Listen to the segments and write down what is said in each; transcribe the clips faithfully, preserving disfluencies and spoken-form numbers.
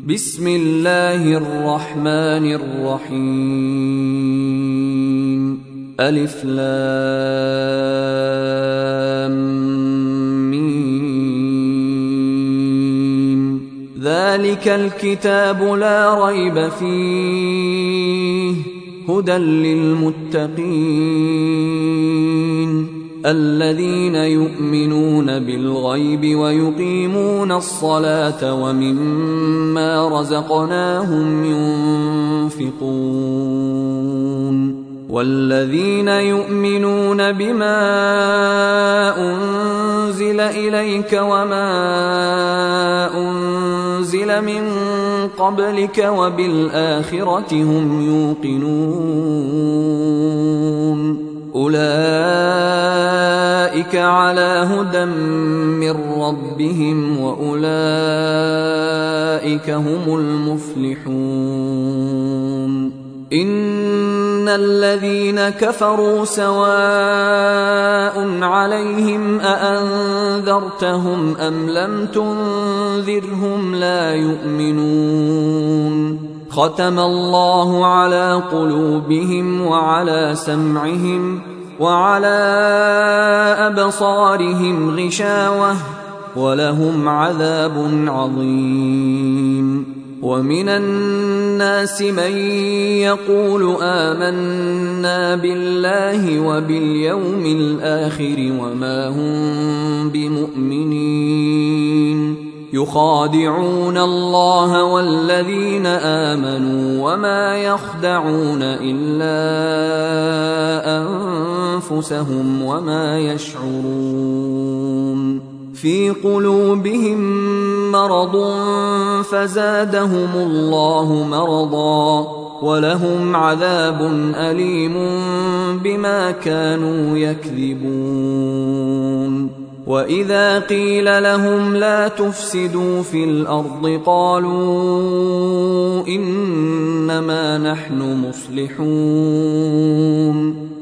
بسم الله الرحمن الرحيم. ألف لام ميم. ذلك الكتاب لا ريب فيه هدى للمتقين الذين يؤمنون بالغيب ويقيمون الصلاة ومما رزقناهم ينفقون والذين يؤمنون بما أنزل إليك وما أنزل من قبلك وبالآخرة هم يوقنون أولئك على هدى من ربهم وأولئك هم المفلحون. إن الذين كفروا سواء عليهم أأنذرتهم أم لم تنذرهم لا يؤمنون. ختم الله على قلوبهم وعلى سمعهم وعلى أبصارهم غشاوة ولهم عذاب عظيم. ومن الناس من يقول آمنا بالله وباليوم الآخر وما هم بمؤمنين يخادعون الله والذين آمنوا وما يخدعون إلا أنفسهم وما يشعرون. في قلوبهم مرض فزادهم الله مرضا ولهم عذاب أليم بما كانوا يكذبون. وإذا قيل لهم لا تفسدوا في الأرض قالوا إنما نحن مصلحون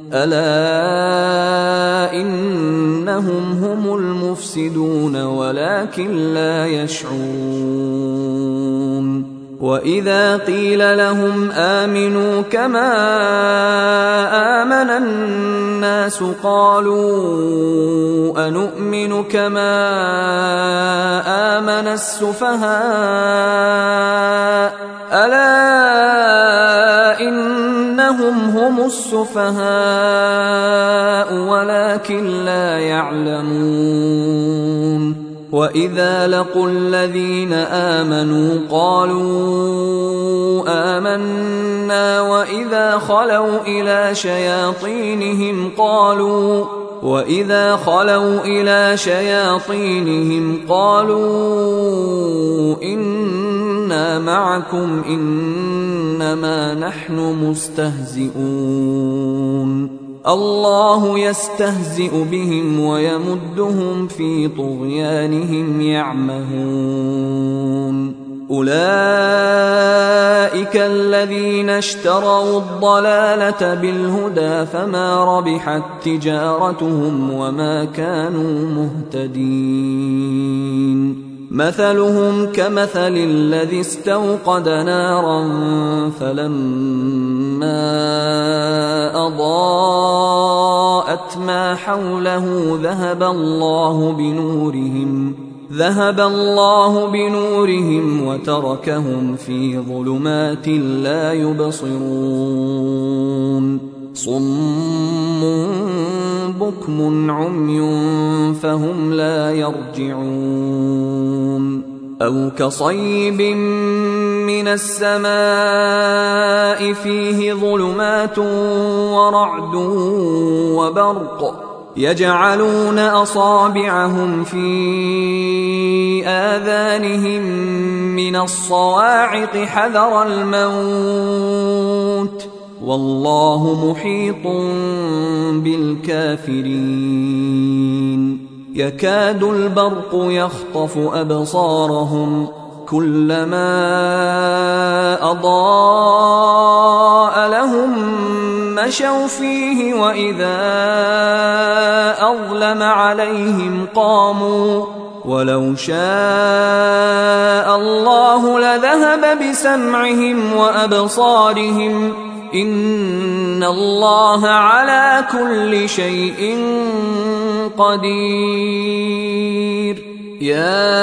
ألا إنهم هم المفسدون ولكن لا يشعرون. وإذا قيل لهم آمنوا كما آمن الناس قالوا أنؤمن كما آمن السفهاء ألا إنهم هم السفهاء ولكن لا يعلمون. وإذا لقوا الذين آمنوا قالوا آمنا وإذا خلوا إلى شياطينهم قالوا وإذا خلوا إلى شياطينهم قالوا إنا معكم إنما نحن مستهزئون. الله يستهزئ بهم ويمدهم في طغيانهم يعمهون. أولئك الذين اشتروا الضلالة بالهدى فما ربحت تجارتهم وما كانوا مهتدين. مثلهم كمثل الذي استوقد نارا فلما أضاءت ما حوله ذهب الله بنورهم ذهب الله بنورهم وتركهم في ظلمات لا يبصرون. صم بكم عمي فهم لا يرجعون. أو كصيب من السماء فيه ظلمات ورعد وبرق يجعلون أصابعهم في آذانهم من الصواعق حذر الموت والله محيط بالكافرين. يكاد البرق يخطف أبصارهم كلما أضاء لهم مشوا فيه وإذا أظلم عليهم قاموا ولو شاء الله لذهب يذهب بسمعهم وأبصارهم إن الله على كل شيء قدير. يا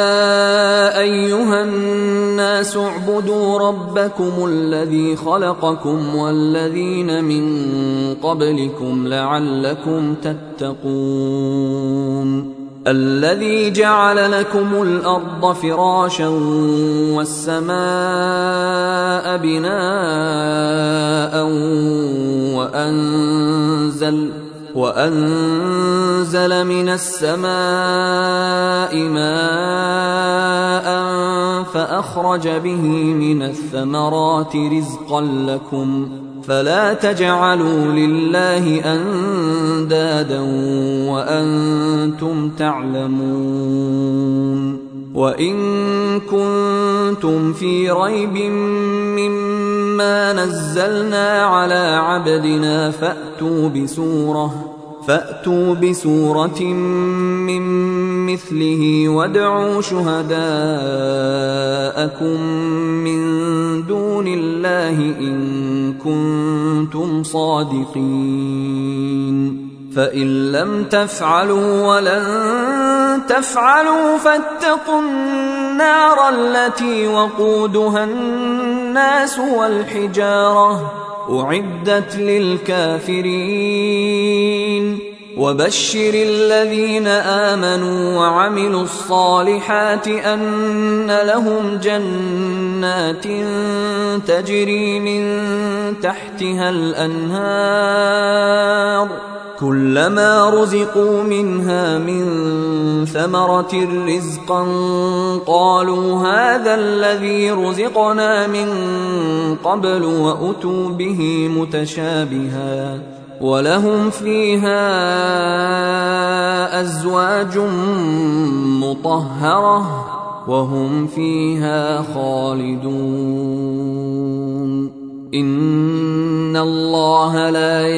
أيها الناس اعبدوا ربكم الذي خلقكم والذين من قبلكم لعلكم تتقون. الذي جعل لكم الأرض فراشا والسماء بناء وأنزل وأنزل من السماء ماء فأخرج به من الثمرات رزقا لكم فلا تجعلوا لله أندادا وأنتم تعلمون. وإن كنتم في ريب مما نزلنا على عبدنا فأتوا بسورة فأتوا بسورة من مثله وادعوا شهداءكم من دون الله إن كنتم صادقين. فإن لم تفعلوا ولن تفعلوا فاتقوا النار التي وقودها الناس والحجارة أعدت للكافرين. وبشر الذين آمنوا وعملوا الصالحات أن لهم جنات تجري من تحتها الأنهار كلما رزقوا منها من ثمرة رزقا قالوا هذا الذي رزقنا من قبل وأتوا به متشابها ولهم فيها أزواج مطهرة وهم فيها خالدون. إن الله لا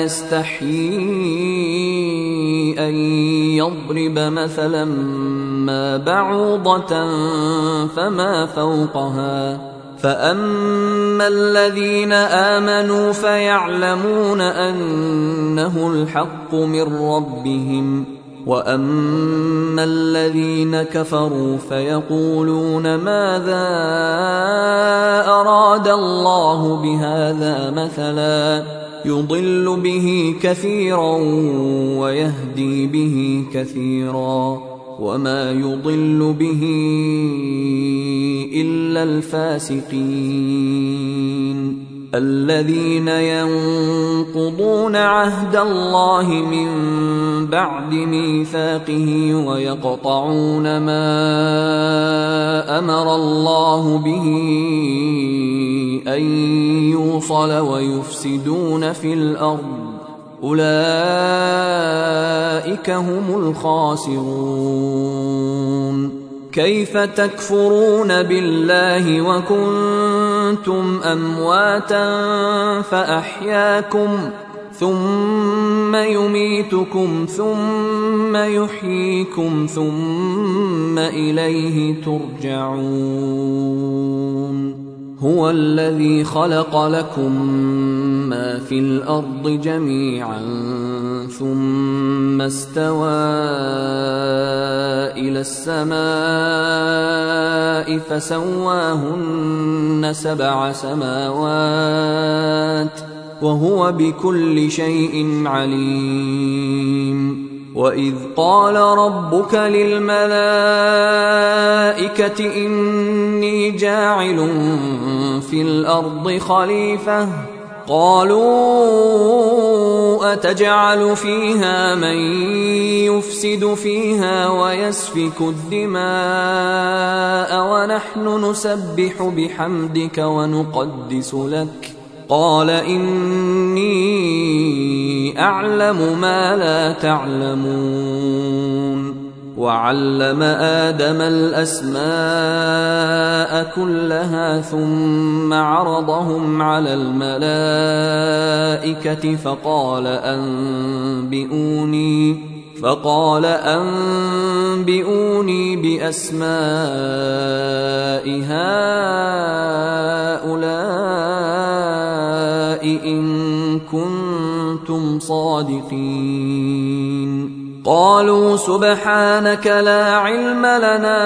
يستحيي أن يضرب مثلا ما بعوضة فما فوقها فأما الذين آمنوا فيعلمون أنه الحق من ربهم وأما الذين كفروا فيقولون ماذا أراد الله بهذا مثلا يضل به كثيرا ويهدي به كثيرا وما يضل به إلا الفاسقين الذين ينقضون عهد الله من بعد ميثاقه ويقطعون ما أمر الله به أن يوصل ويفسدون في الأرض أولئك هم الخاسرون. كيف تكفرون بالله وكنتم أمواتا فأحياكم ثم يميتكم ثم يحييكم ثم إليه ترجعون. هو الذي خلق لكم ما في الأرض جميعا ثم استوى إلى السماء فسواهن سبع سماوات وهو بكل شيء عليم. وإذ قال ربك للملائكة إني جاعل في الأرض خليفة قالوا أتجعل فيها من يفسد فيها ويسفك الدماء ونحن نسبح بحمدك ونقدس لك قال إني أعلم ما لا تعلمون. وعلم آدم الأسماء كلها ثم عرضهم على الملائكة فقال أنبئوني فقال أنبئوني بأسماء هؤلاء إن كنتم صادقين. قالوا سبحانك لا علم لنا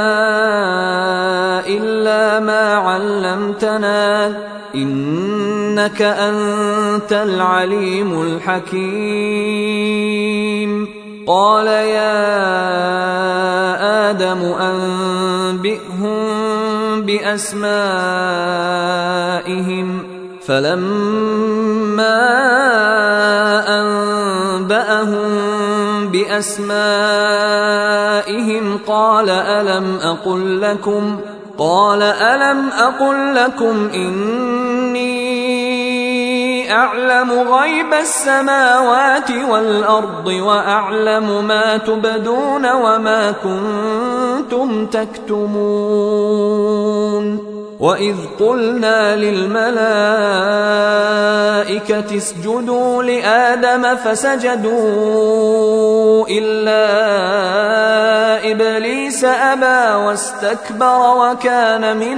إلا ما علمتنا إنك أنت العليم الحكيم. قال يا آدم أنبئهم بأسمائهم فلما أنبأهم بأسمائهم قال ألم أقل لكم قال ألم أقل لكم إني أعلم غيب السماوات والأرض وأعلم ما تبدون وما كنتم تكتمون. وإذ قلنا للملائكة اسجدوا لآدم فسجدوا إلا إبليس أبى واستكبر وكان من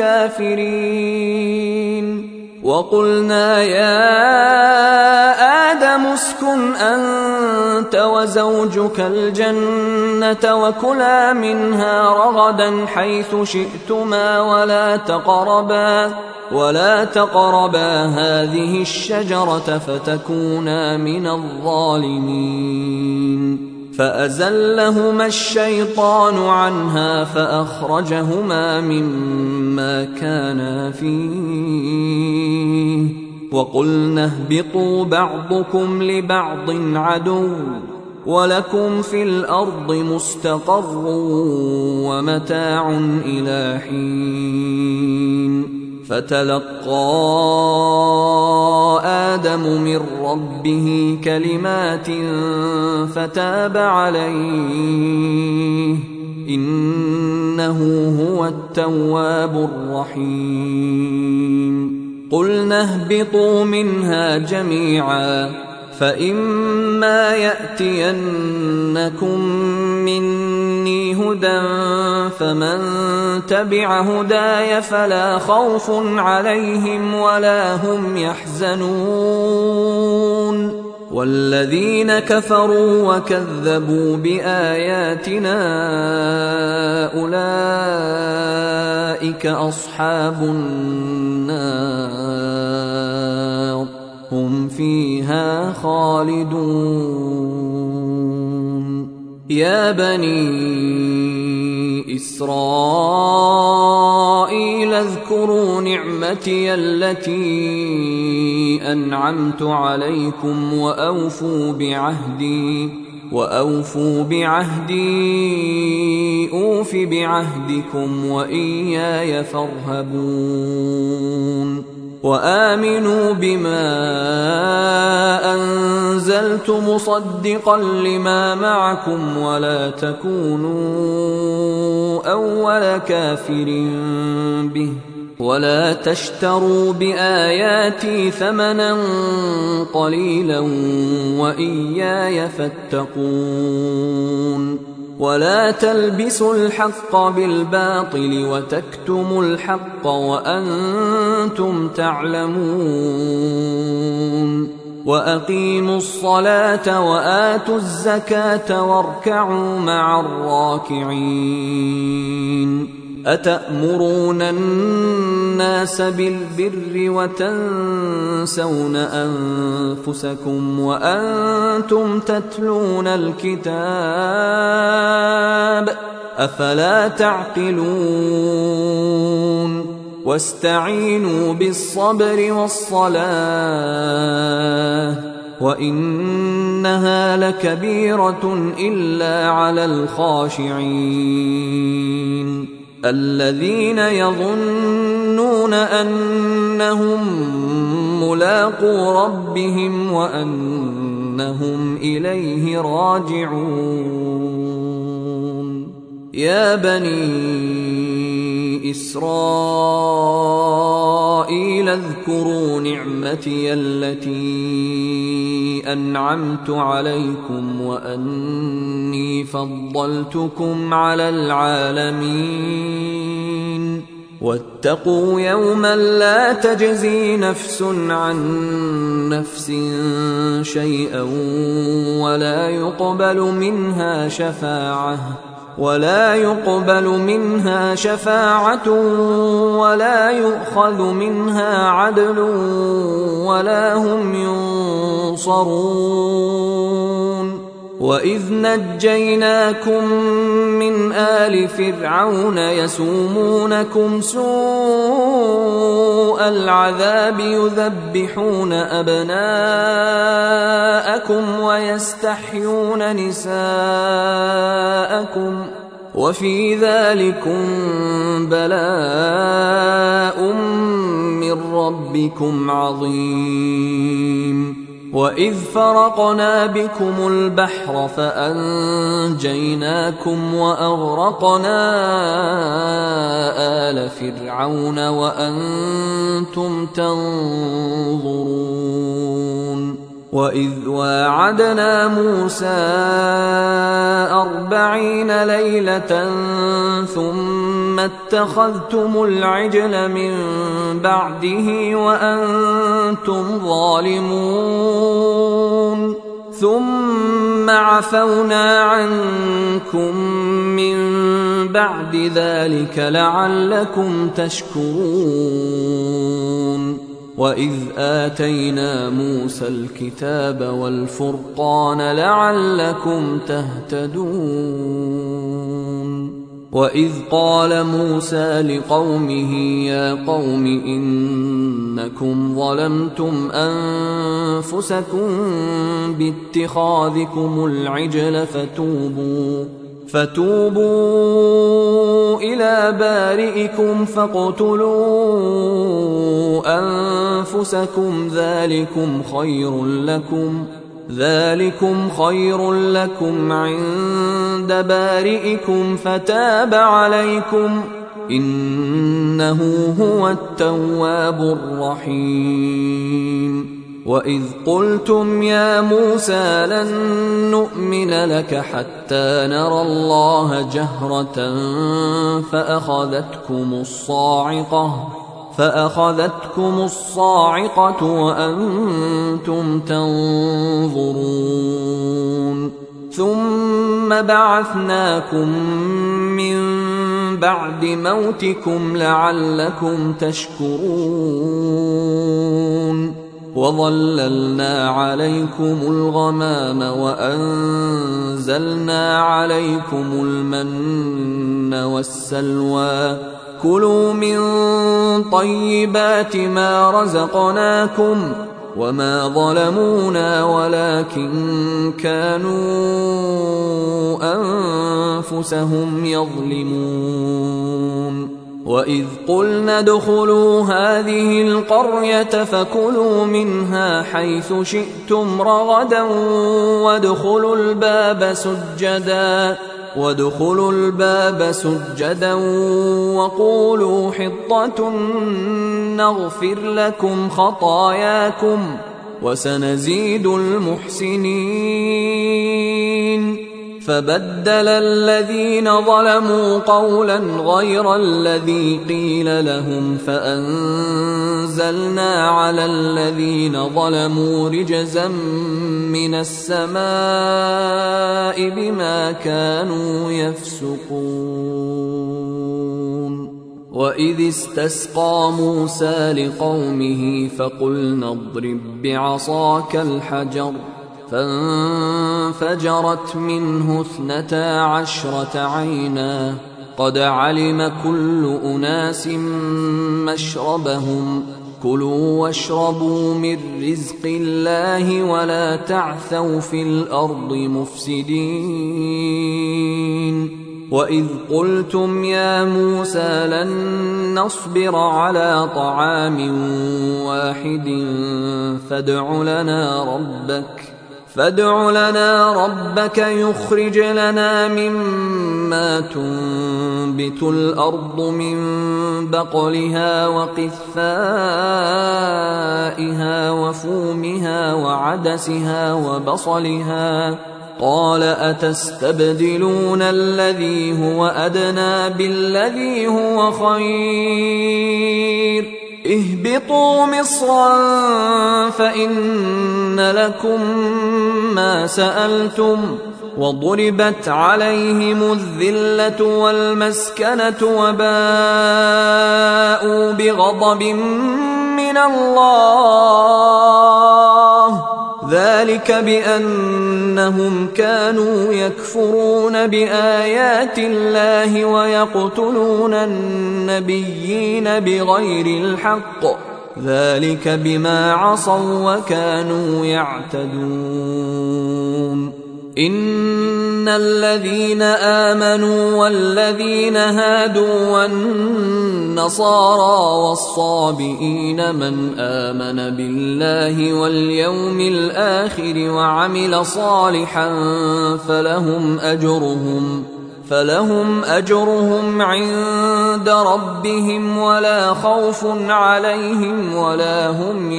الكافرين. وقلنا يا آدم اسكن أنت وزوجك الجنة وكلا منها رغدا حيث شئتما ولا تقربا ولا تقربا هذه الشجرة فتكونا من الظالمين. فأزلهما الشيطان عنها فأخرجهما مما كانا فيه وقلنا اهبطوا بعضكم لبعض عدو ولكم في الأرض مستقر ومتاع إلى حين. فتلقى آدم من ربه كلمات فتاب عليه إنه هو التواب الرحيم. قلنا اهبطوا منها جميعا فإما يأتينكم مني هدى فمن تبع هداي فلا خوف عليهم ولا هم يحزنون. والذين كفروا وكذبوا بآياتنا أولئك أصحاب النار هم فيها خالدون. يا بني إسرائيل اذكروا نعمتي التي أنعمت عليكم وأوفوا بعهدي وأوفوا بعهدي أوف بعهدكم وإياي فارهبون. وآمنوا بما أنزلت مصدقا لما معكم ولا تكونوا أول كافر به ولا تشتروا بآياتي ثمنا قليلا وإياي فاتقون. ولا تلبسوا الحق بالباطل وتكتموا الحق وأنتم تعلمون. وأقيموا الصلاة وآتوا الزكاة واركعوا مع الراكعين. أتأمرون الناس بالبر وتنسون أنفسكم وأنتم تتلون الكتاب أفلا تعقلون. واستعينوا بالصبر والصلاة وإنها لكبيرة إلا على الخاشعين الذين يظنون أنهم ملاقو ربهم وأنهم إليه راجعون. يا بني إسرائيل قيل اذكروا نعمتي التي أنعمت عليكم وأني فضلتكم على العالمين واتقوا يوما لا تجزي نفس عن نفس شيئا ولا يقبل منها شفاعة ولا يقبل منها شفاعة ولا يؤخذ منها عدل ولا هم ينصرون وإذ نجيناكم من آل فرعون يسومونكم سوء العذاب يذبحون أبناءكم ويستحيون نساءكم وفي ذلكم بلاء من ربكم عظيم وإذ فرقنا بكم البحر فأنجيناكم وأغرقنا آل فرعون وأنتم تنظرون وإذ واعدنا موسى أربعين ليلة ثم اتخذتم العجل من بعده وأنتم ظالمون ثم عفونا عنكم من بعد ذلك لعلكم تشكرون وإذ آتينا موسى الكتاب والفرقان لعلكم تهتدون وإذ قال موسى لقومه يا قوم إنكم ظلمتم أنفسكم باتخاذكم العجل فتوبوا فتوبوا إلى بارئكم فاقتلوا أنفسكم ذلكم خير لكم ذلكم خير لكم عند بارئكم فتاب عليكم إنه هو التواب الرحيم وإذ قلتم يا موسى لن نؤمن لك حتى نرى الله جهرة فأخذتكم الصاعقة فأخذتكم الصاعقة وأنتم تنظرون ثم بعثناكم من بعد موتكم لعلكم تشكرون وظللنا عليكم الغمام وأنزلنا عليكم المن والسلوى كلوا من طيبات ما رزقناكم وما ظلمونا ولكن كانوا أنفسهم يظلمون وإذ قلنا ادخلوا هذه القرية فكلوا منها حيث شئتم رغدا وادخلوا الباب سجدا وادخلوا الباب سجدا وقولوا حطة نغفر لكم خطاياكم وسنزيد المحسنين فبدل الذين ظلموا قولا غير الذي قيل لهم فأنزلنا على الذين ظلموا رجزا من السماء بما كانوا يفسقون وإذ استسقى موسى لقومه فقلنا اضرب بعصاك الحجر فانفجرت منه اثنتا عشرة عينا قد علم كل أناس مشربهم كلوا واشربوا من رزق الله ولا تعثوا في الأرض مفسدين وإذ قلتم يا موسى لن نصبر على طعام واحد فادع لنا ربك فادع لنا ربك يخرج لنا مما تنبت الأرض من بقلها وقثائها وفومها وعدسها وبصلها قال أتستبدلون الذي هو أدنى بالذي هو خير اهبطوا مصرا فإن لكم ما سألتم وضربت عليهم الذلة والمسكنة وباءوا بغضب من الله ذلك بأنهم كانوا يكفرون بآيات الله ويقتلون النبيين بغير الحق ذلك بما عصوا وكانوا يعتدون إن الذين آمنوا والذين هادوا والنصارى والصابئين من آمن بالله واليوم الآخر وعمل صالحا فلهم أجرهم فلهم أجرهم عند ربهم ولا خوف عليهم ولا هم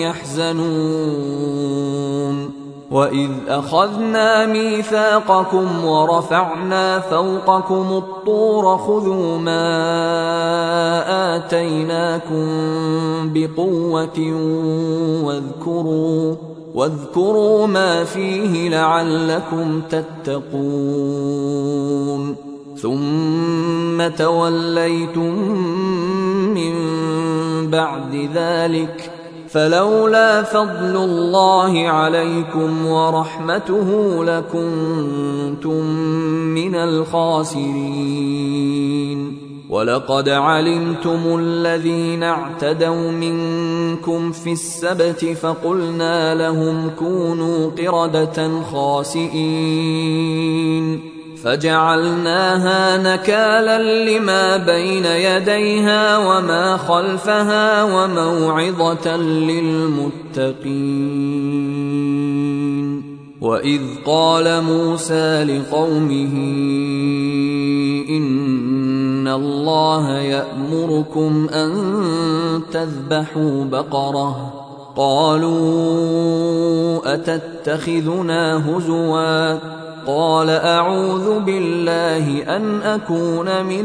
يحزنون وإذ أخذنا ميثاقكم ورفعنا فوقكم الطور خذوا ما آتيناكم بقوة واذكروا واذكروا ما فيه لعلكم تتقون ثم توليتم من بعد ذلك فلولا فضل الله عليكم ورحمته لكنتم من الخاسرين ولقد علمتم الذين اعتدوا منكم في السبت فقلنا لهم كونوا قردة خاسئين فجعلناها نكالا لما بين يديها وما خلفها وموعظة للمتقين وإذ قال موسى لقومه إن الله يأمركم أن تذبحوا بقرة قالوا أتتخذنا هزوا قال أعوذ بالله أن أكون من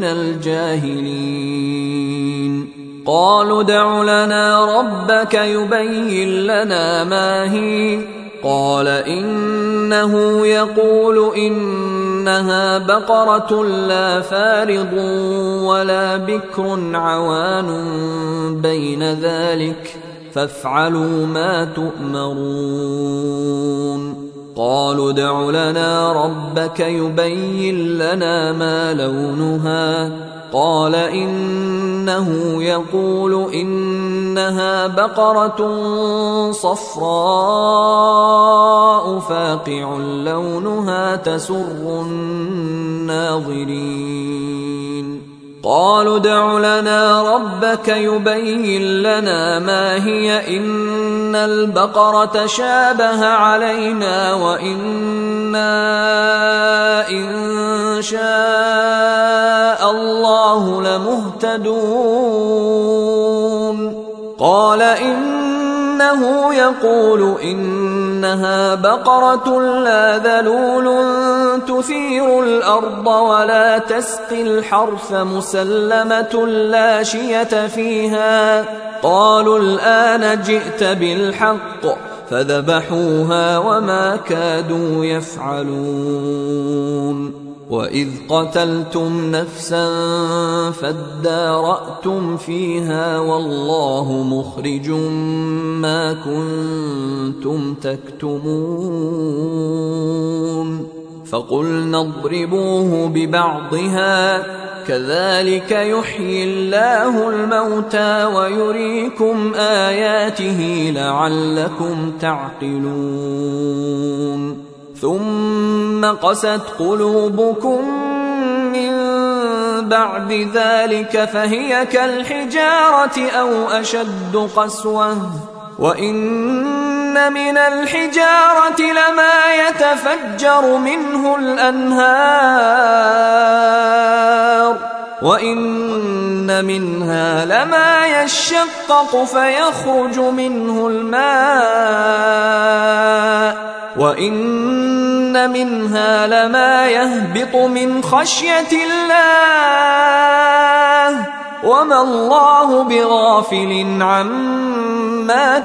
الجاهلين قالوا ادع لنا ربك يبين لنا ما هي قال إنه يقول إنها بقرة لا فارض ولا بكر عوان بين ذلك فافعلوا ما تؤمرون قالوا ادع لنا ربك يبين لنا ما لونها قال إنه يقول إنها بقرة صفراء فاقع لونها تسر الناظرين قالوا ادع لنا ربك يبين لنا ما هي إن البقرة شابه علينا وإنا إن شاء الله لمهتدون قال إنه يقول إنها بقرة لا ذلول تثير الأرض ولا تسقي الحرث مسلمة لا شية فيها قالوا الآن جئت بالحق فذبحوها وما كادوا يفعلون وإذ قتلتم نفسا فادارأتم فيها والله مخرج ما كنتم تكتمون فقلنا اضربوه ببعضها كذلك يحيي الله الموتى ويريكم آياته لعلكم تعقلون ثم قست قلوبكم من بعد ذلك فهي كالحجارة أو أشد قسوة وإن من الحجارة لما يتفجر منه الأنهار وإن منها لما يشقق فيخرج منه الماء وإن منها لما يهبط من خشية الله وما الله بغافل عما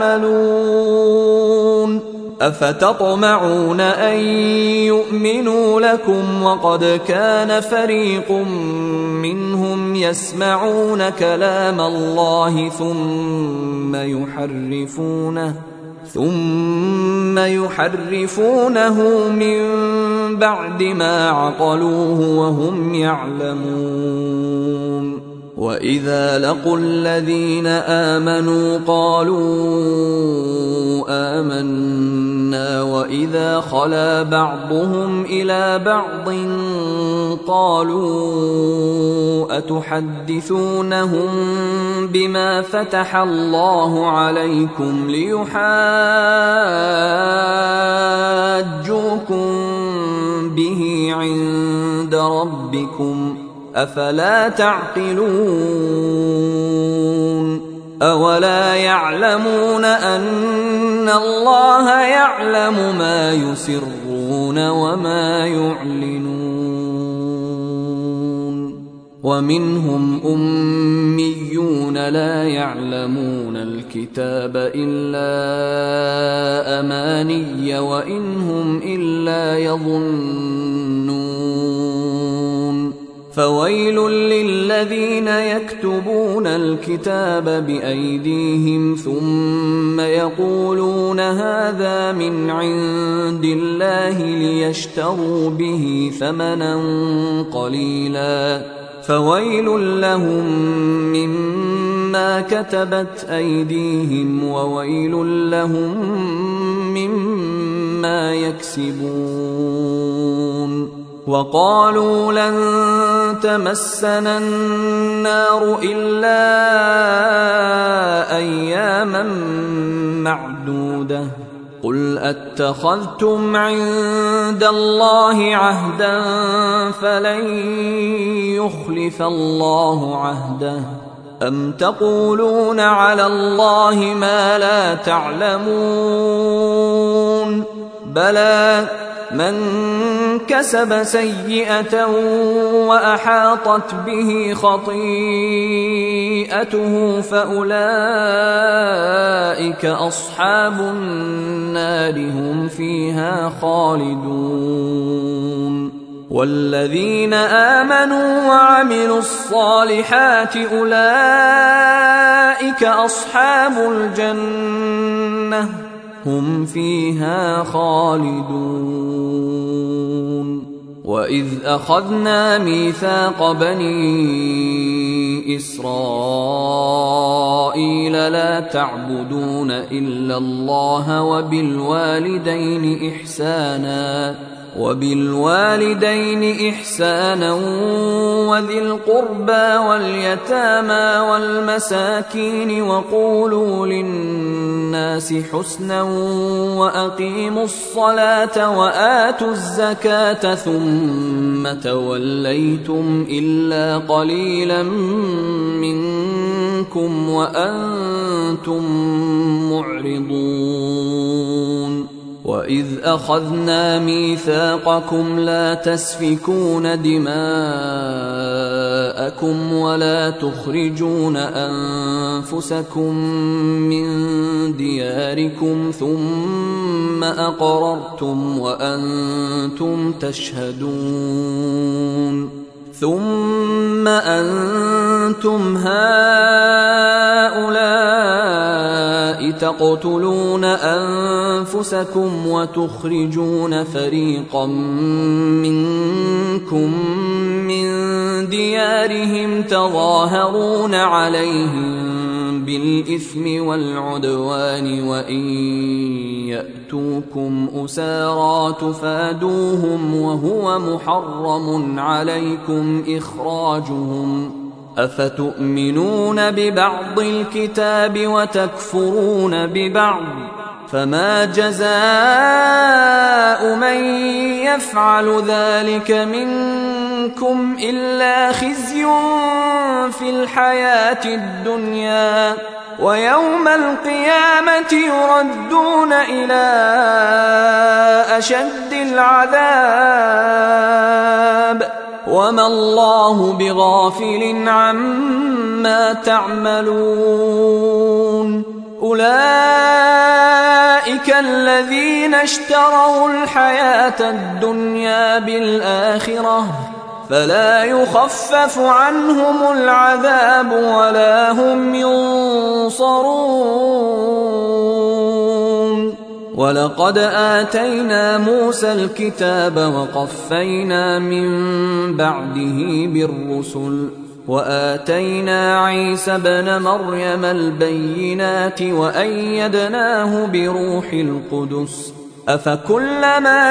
تعملون أفتطمعون أن يؤمنوا لكم وقد كان فريق منهم يسمعون كلام الله ثم يحرفونه ثم يحرفونه من بعد ما عقلوه وهم يعلمون وإذا لقوا الذين آمنوا قالوا آمنا وإذا خلا بعضهم إلى بعض قالوا أتحدثونهم بما فتح الله عليكم ليحاجوكم به عند ربكم أفلا تعقلون أولا يعلمون أن الله يعلم ما يسرون وما يعلنون ومنهم أميون لا يعلمون الكتاب إلا أماني وإنهم إلا يظنون فويل للذين يكتبون الكتاب بأيديهم ثم يقولون هذا من عند الله ليشتروا به ثمنا قليلا فويل لهم مما كتبت أيديهم وويل لهم مما يكسبون وقالوا لن تمسنا النار إلا أياما معدودة قل أتخذتم عند الله عهدا فلن يخلف الله عهده أم تقولون على الله ما لا تعلمون بلى من كسب سيئة وأحاطت به خطيئته فأولئك أصحاب النار هم فيها خالدون والذين آمنوا وعملوا الصالحات أولئك أصحاب الجنة هم فيها خالدون وإذ أخذنا ميثاق بني إسرائيل لا تعبدون إلا الله وبالوالدين إحسانا وبالوالدين إحسانا وذي القربى واليتامى والمساكين وقولوا للناس حسنا وأقيموا الصلاة وآتوا الزكاة ثم توليتم إلا قليلا منكم وأنتم معرضون وإذ أخذنا ميثاقكم لا تسفكون دماءكم ولا تخرجون أنفسكم من دياركم ثم أقررتم وأنتم تشهدون ثم أنتم هؤلاء تقتلون أنفسكم وتخرجون فريقا منكم من ديارهم تظاهرون عليهم بالإثم والعدوان وإن يأتوكم أسارى تفادوهم وهو محرم عليكم إخراجهم أفتؤمنون ببعض الكتاب وتكفرون ببعض فما جزاء من يفعل ذلك منكم إلا خزي في الحياة الدنيا ويوم القيامة يردون إلى أشد العذاب وما الله بغافل عما تعملون. أولئك الذين اشتروا الحياة الدنيا بالآخرة فلا يخفف عنهم العذاب ولا هم ينصرون. ولقد آتينا موسى الكتاب وقفينا من بعده بالرسل وآتينا عيسى ابن مريم البينات وأيدناه بروح القدس أفكلما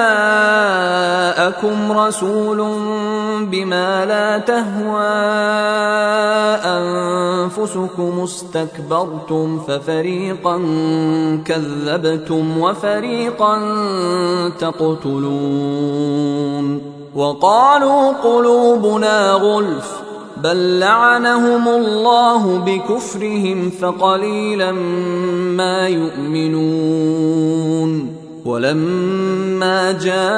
جاءكم رسول بما لا تهوى أنفسكم استكبرتم ففريقا كذبتم وفريقا تقتلون. وقالوا قلوبنا غلف بل لعنهم الله بكفرهم فقليلا ما يؤمنون. ولما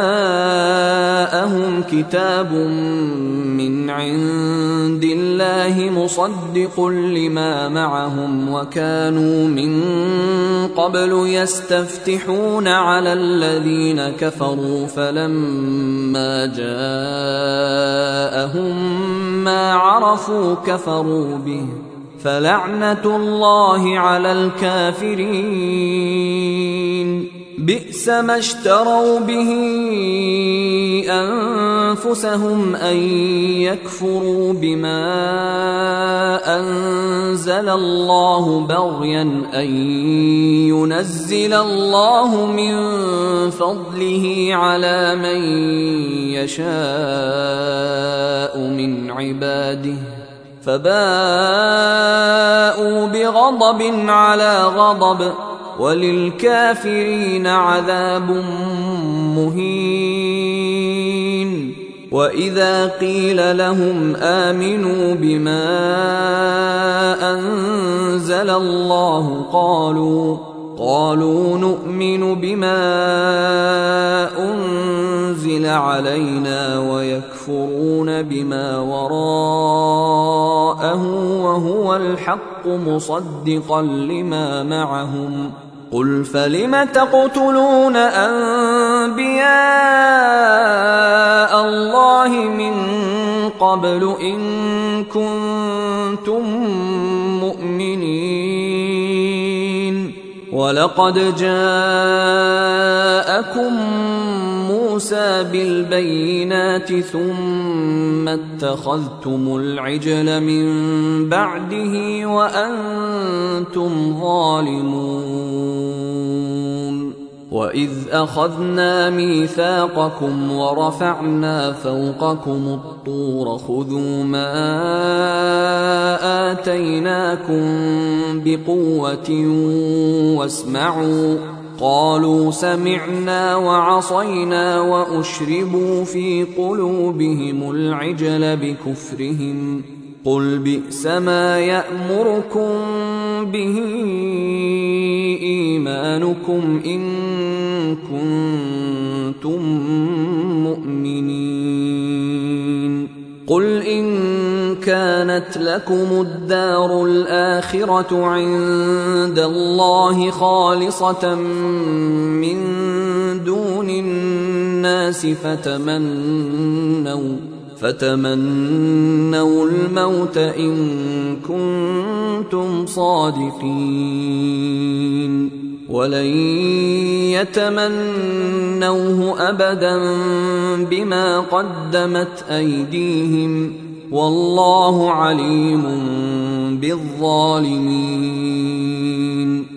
جاءهم كتاب من عند الله مصدق لما معهم وكانوا من قبل يستفتحون على الذين كفروا فلما جاءهم ما عرفوا كفروا به فلعنة الله على الكافرين. بئس ما اشتروا به أنفسهم أن يكفروا بما أنزل الله بغيا أن ينزل الله من فضله على من يشاء من عباده فباءوا بغضب على غضب وللكافرين عذاب مهين. وإذا قيل لهم آمنوا بما أنزل الله قالوا قالوا نؤمن بما أنزل علينا ويكفرون بما وراءه وهو الحق مصدقا لما معهم. قل فلم تقتلون أنبياء الله من قبل إن كنتم مؤمنين. ولقد جاءكم موسى بالبينات ثم اتخذتم العجل من بعده وأنتم ظالمون. وإذ أخذنا ميثاقكم ورفعنا فوقكم الطور خذوا ما آتيناكم بقوة واسمعوا قالوا سمعنا وعصينا وأشربوا في قلوبهم العجل بكفرهم. قل بئس ما يأمركم به إيمانكم إن كنتم مؤمنين. قل إن كانت لكم الدار الآخرة عند الله خالصة من دون الناس فتمنوا فتمنوا الموت إن كنتم صادقين ولن يتمنوه أبدا بما قدمت أيديهم والله عليم بالظالمين.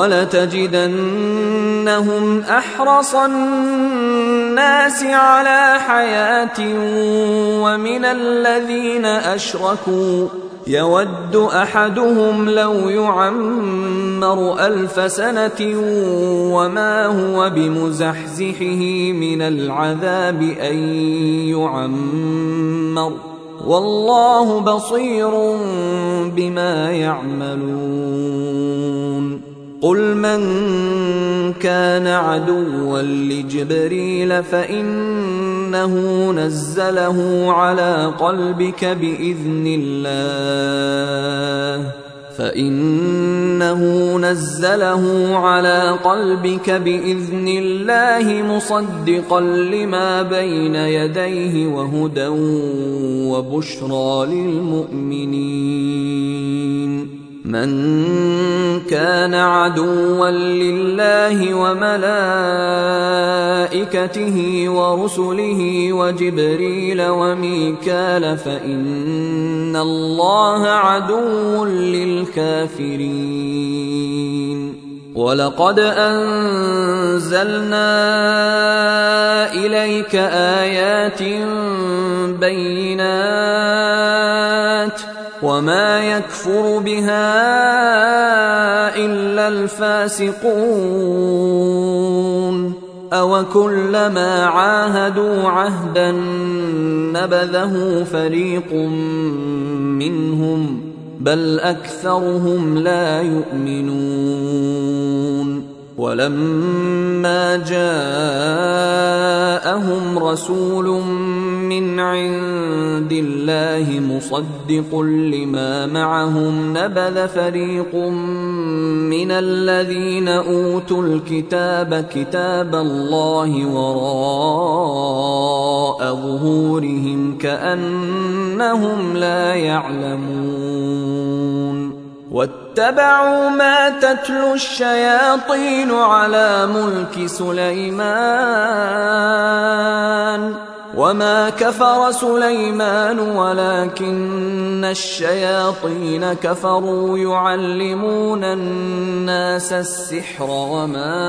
ولتجدنهم أحرص الناس على حياة ومن الذين أشركوا يود أحدهم لو يعمر ألف سنة وما هو بمزحزحه من العذاب أن يعمر والله بصير بما يعملون قل من كان عدوا لجبريل فإنه نزله على قلبك بإذن الله فإنه نزله على قلبك بإذن الله مصدقا لما بين يديه وهدى وبشرى للمؤمنين من كان عدوا لله وملائكته ورسله وجبريل وميكال فإن الله عدو للكافرين ولقد أنزلنا إليك آيات بينات وما يكفر بها إلا الفاسقون أوكلما عاهدوا عهدا نبذه فريق منهم بل أكثرهم لا يؤمنون ولما جاءهم رسول من عند الله مصدق لما معهم نبذ فريق من الذين أوتوا الكتاب كتاب الله وراء ظهورهم كأنهم لا يعلمون واتبعوا ما تتلو الشياطين على ملك سليمان وما كفر سليمان ولكن الشياطين كفروا يعلمون الناس السحر وما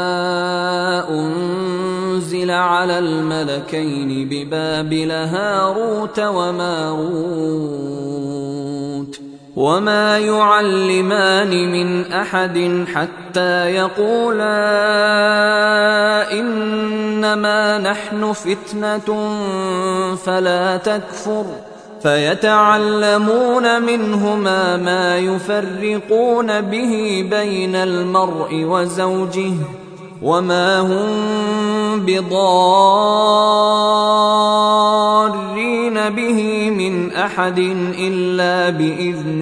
أنزل على الملكين ببابل هاروت وماروت وما يعلمان من أحد حتى يقولا إنما نحن فتنة فلا تكفر فيتعلمون منهما ما يفرقون به بين المرء وزوجه وما هم بضارين به من أحد إلا بإذن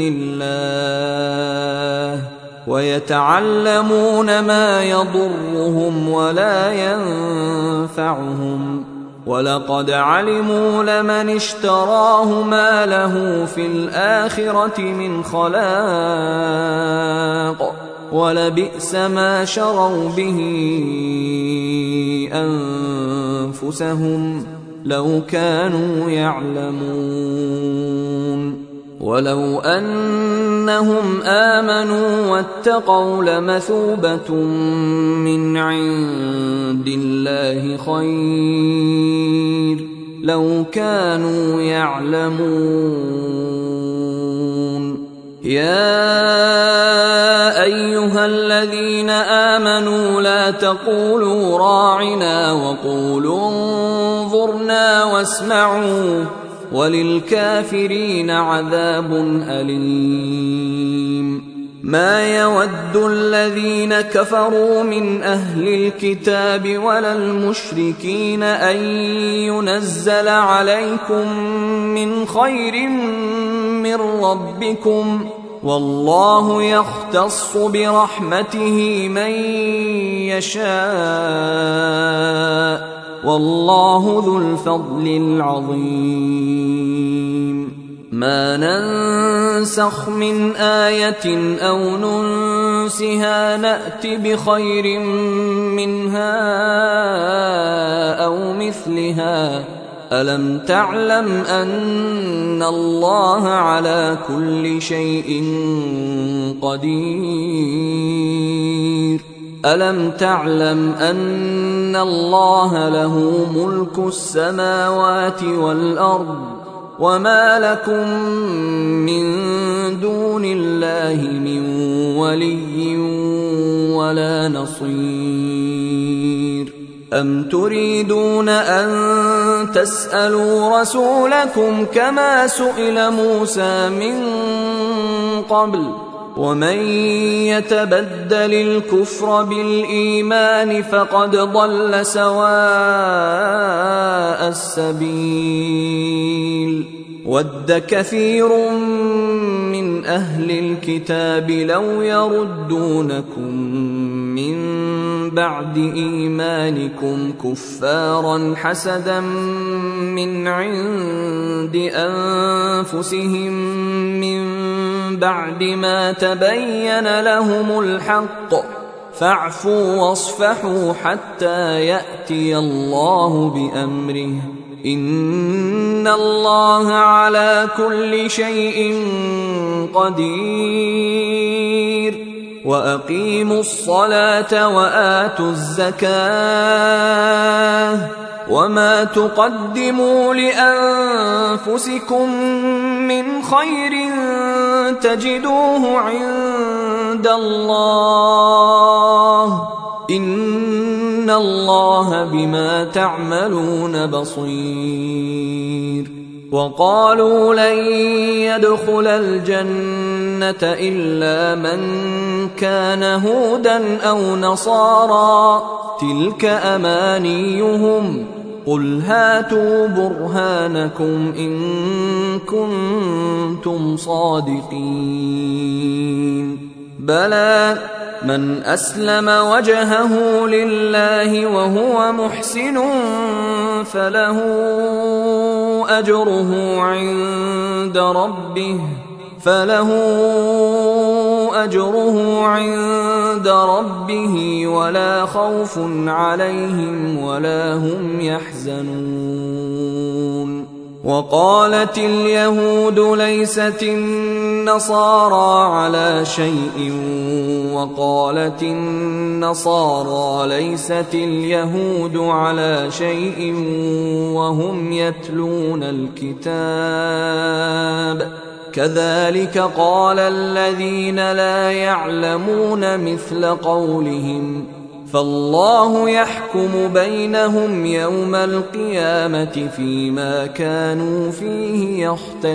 الله ويتعلمون ما يضرهم ولا ينفعهم ولقد علموا لمن اشتراه ما له في الآخرة من خلاق ولبئس ما شروا به أنفسهم لو كانوا يعلمون ولو أنهم آمنوا واتقوا لمثوبة من عند الله خير لو كانوا يعلمون يا أيها الذين آمنوا لا تقولوا راعنا وقولوا انظرنا واسمعوا وللكافرين عذاب أليم ما يود الذين كفروا من أهل الكتاب ولا المشركين أن ينزل عليكم من خير من ربكم والله يختص برحمته من يشاء والله ذو الفضل العظيم ما ننسخ من آية أو ننسها نأت بخير منها أو مثلها ألم تعلم أن الله على كل شيء قدير ألم تعلم أن الله له ملك السماوات والأرض وما لكم من دون الله من ولي ولا نصير أم تريدون أن تسألوا رسولكم كما سئل موسى من قبل ومن يتبدل الكفر بالإيمان فقد ضل سواء السبيل ود كثير من أهل الكتاب لو يردونكم من بعد إيمانكم كفارا حسدا من عند أنفسهم من بعد ما تبين لهم الحق فاعفوا واصفحوا حتى يأتي الله بأمره إن الله على كل شيء قدير وأقيموا الصلاة وآتوا الزكاة وما تقدموا لأنفسكم من خير تجدوه عند الله إن الله بما تعملون بصير وقالوا لن يدخل الجنة إلا من كان هودا أو نصارى تلك أمانيهم قل هاتوا برهانكم إن كنتم صادقين بلى من أسلم وجهه لله وهو محسن فله أجره عند ربه فله أجره عند ربه ولا خوف عليهم ولا هم يحزنون وقالت اليهود ليست النصارى على شيء وقالت النصارى ليست اليهود على شيء وهم يتلون الكتاب كذلك قال الذين لا يعلمون مثل قولهم فالله يحكم بينهم يوم القيامة فيما كانوا فيه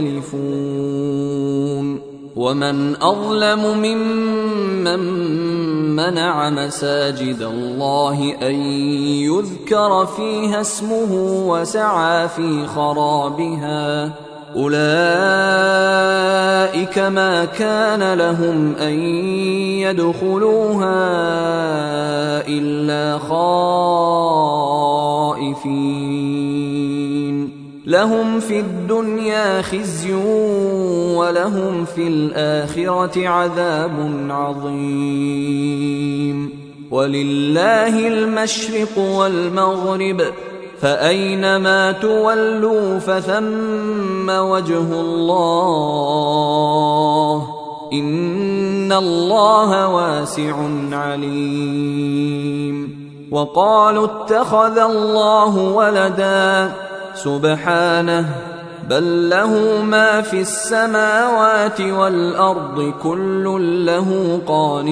يختلفون ومن أظلم ممن منع مساجد الله أن يذكر فيها اسمه وسعى في خرابها أولئك ما كان لهم أن يدخلوها إلا خائفين لهم في الدنيا خزي ولهم في الآخرة عذاب عظيم ولله المشرق والمغرب فأينما تولوا فثم وجه الله إن الله واسع عليم وقالوا اتخذ الله ولدا سبحانه بل له ما في السماوات والأرض كل له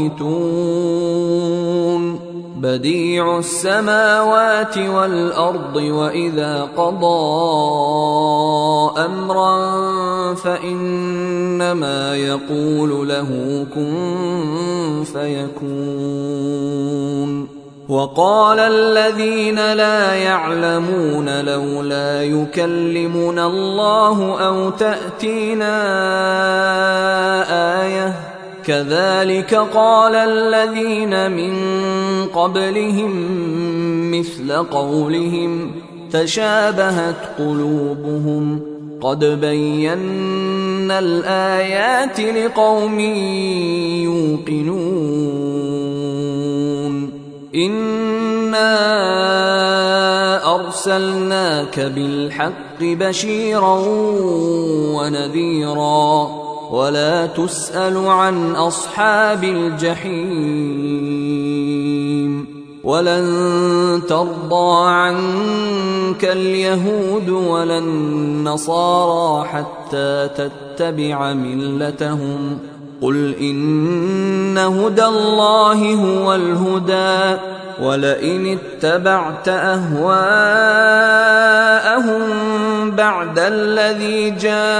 قانتون بديع السماوات والأرض وإذا قضى أمرا فإنما يقول له كن فيكون وقال الذين لا يعلمون لولا يكلمنا الله أو تأتينا آية كذلك قال الذين من قبلهم مثل قولهم تشابهت قلوبهم قد بينا الآيات لقوم يوقنون إنا أرسلناك بالحق بشيرا ونذيرا ولا تسأل عن أصحاب الجحيم ولن ترضى عنك اليهود ولا النصارى حتى تتبع ملتهم قل إن هدى الله هو الهدى ولئن اتبعت أهواءهم بعد الذي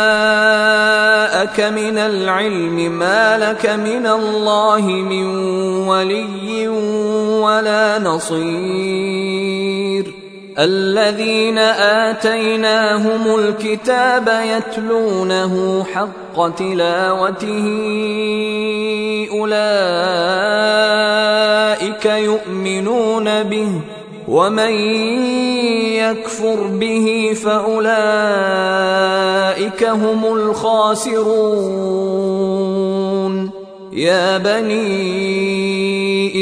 جاءك من العلم ما لك من الله من ولي ولا نصير الذين آتيناهم الكتاب يتلونه حق تلاوته أولئك يؤمنون به ومن يكفر به فأولئك هم الخاسرون يا بني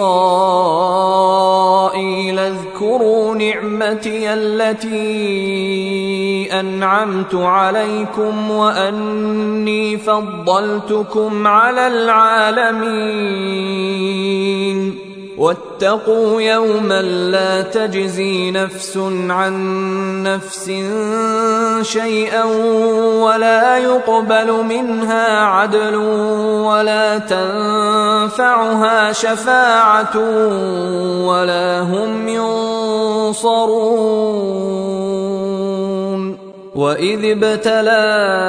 إسرائيل اذكروا نعمتي التي أنعمت عليكم وأني فضلتكم على العالمين واتقوا يوما لا تجزي نفس عن نفس شيئا ولا يقبل منها عدل ولا تنفعها شفاعة ولا هم ينصرون وإذ ابتلى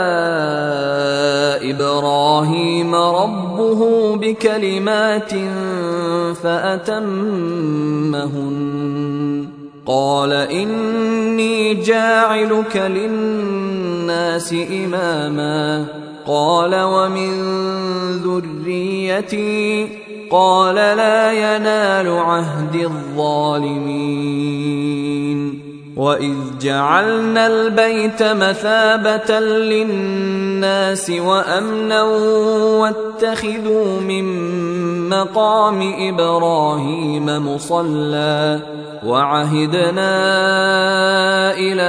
إبراهيم ربه بكلمات فأتمهن قال إني جاعلك للناس إماما قال ومن ذريتي قال لا ينال عهد الظالمين وإذ جعلنا البيت مثابة للناس وأمنا واتخذوا من مقام إبراهيم مصلى وعهدنا إلى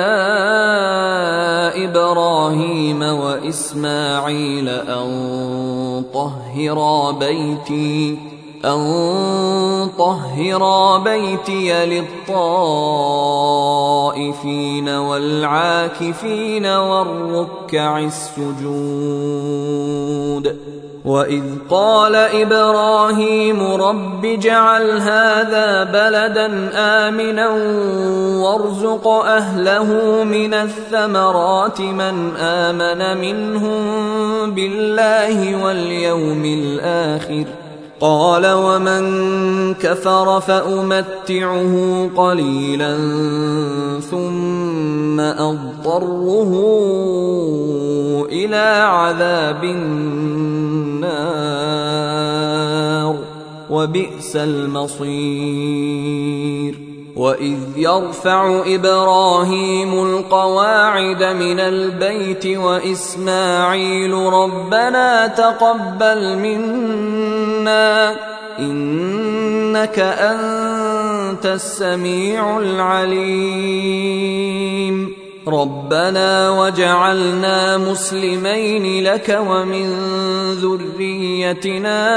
إبراهيم وإسماعيل أن طهرا بيتي أن طهرا بيتي للطائفين والعاكفين والركع السجود وإذ قال إبراهيم رب اجعل هذا بلدا آمنا وارزق أهله من الثمرات من آمن منهم بالله واليوم الآخر قال ومن كفر فأمتعه قليلا ثم أضطره إلى عذاب النار وبئس المصير وإذ يرفع إبراهيم القواعد من البيت وإسماعيل ربنا تقبل منا إنك أنت السميع العليم ربنا وجعلنا مسلمين لك ومن ذريتنا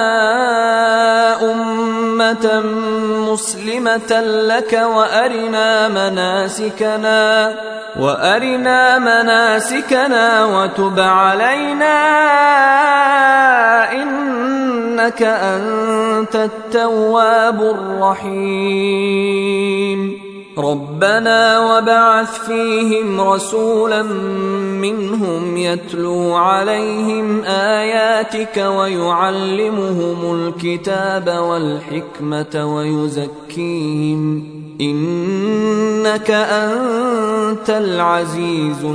أمة مسلمة لك وأرنا مناسكنا وأرنا مناسكنا وتب علينا إنك أنت التواب الرحيم ربنا وبعث فيهم رسولا منهم يتلو عليهم آياتك ويعلمهم الكتاب والحكمة ويزكيهم إنك أنت العزيز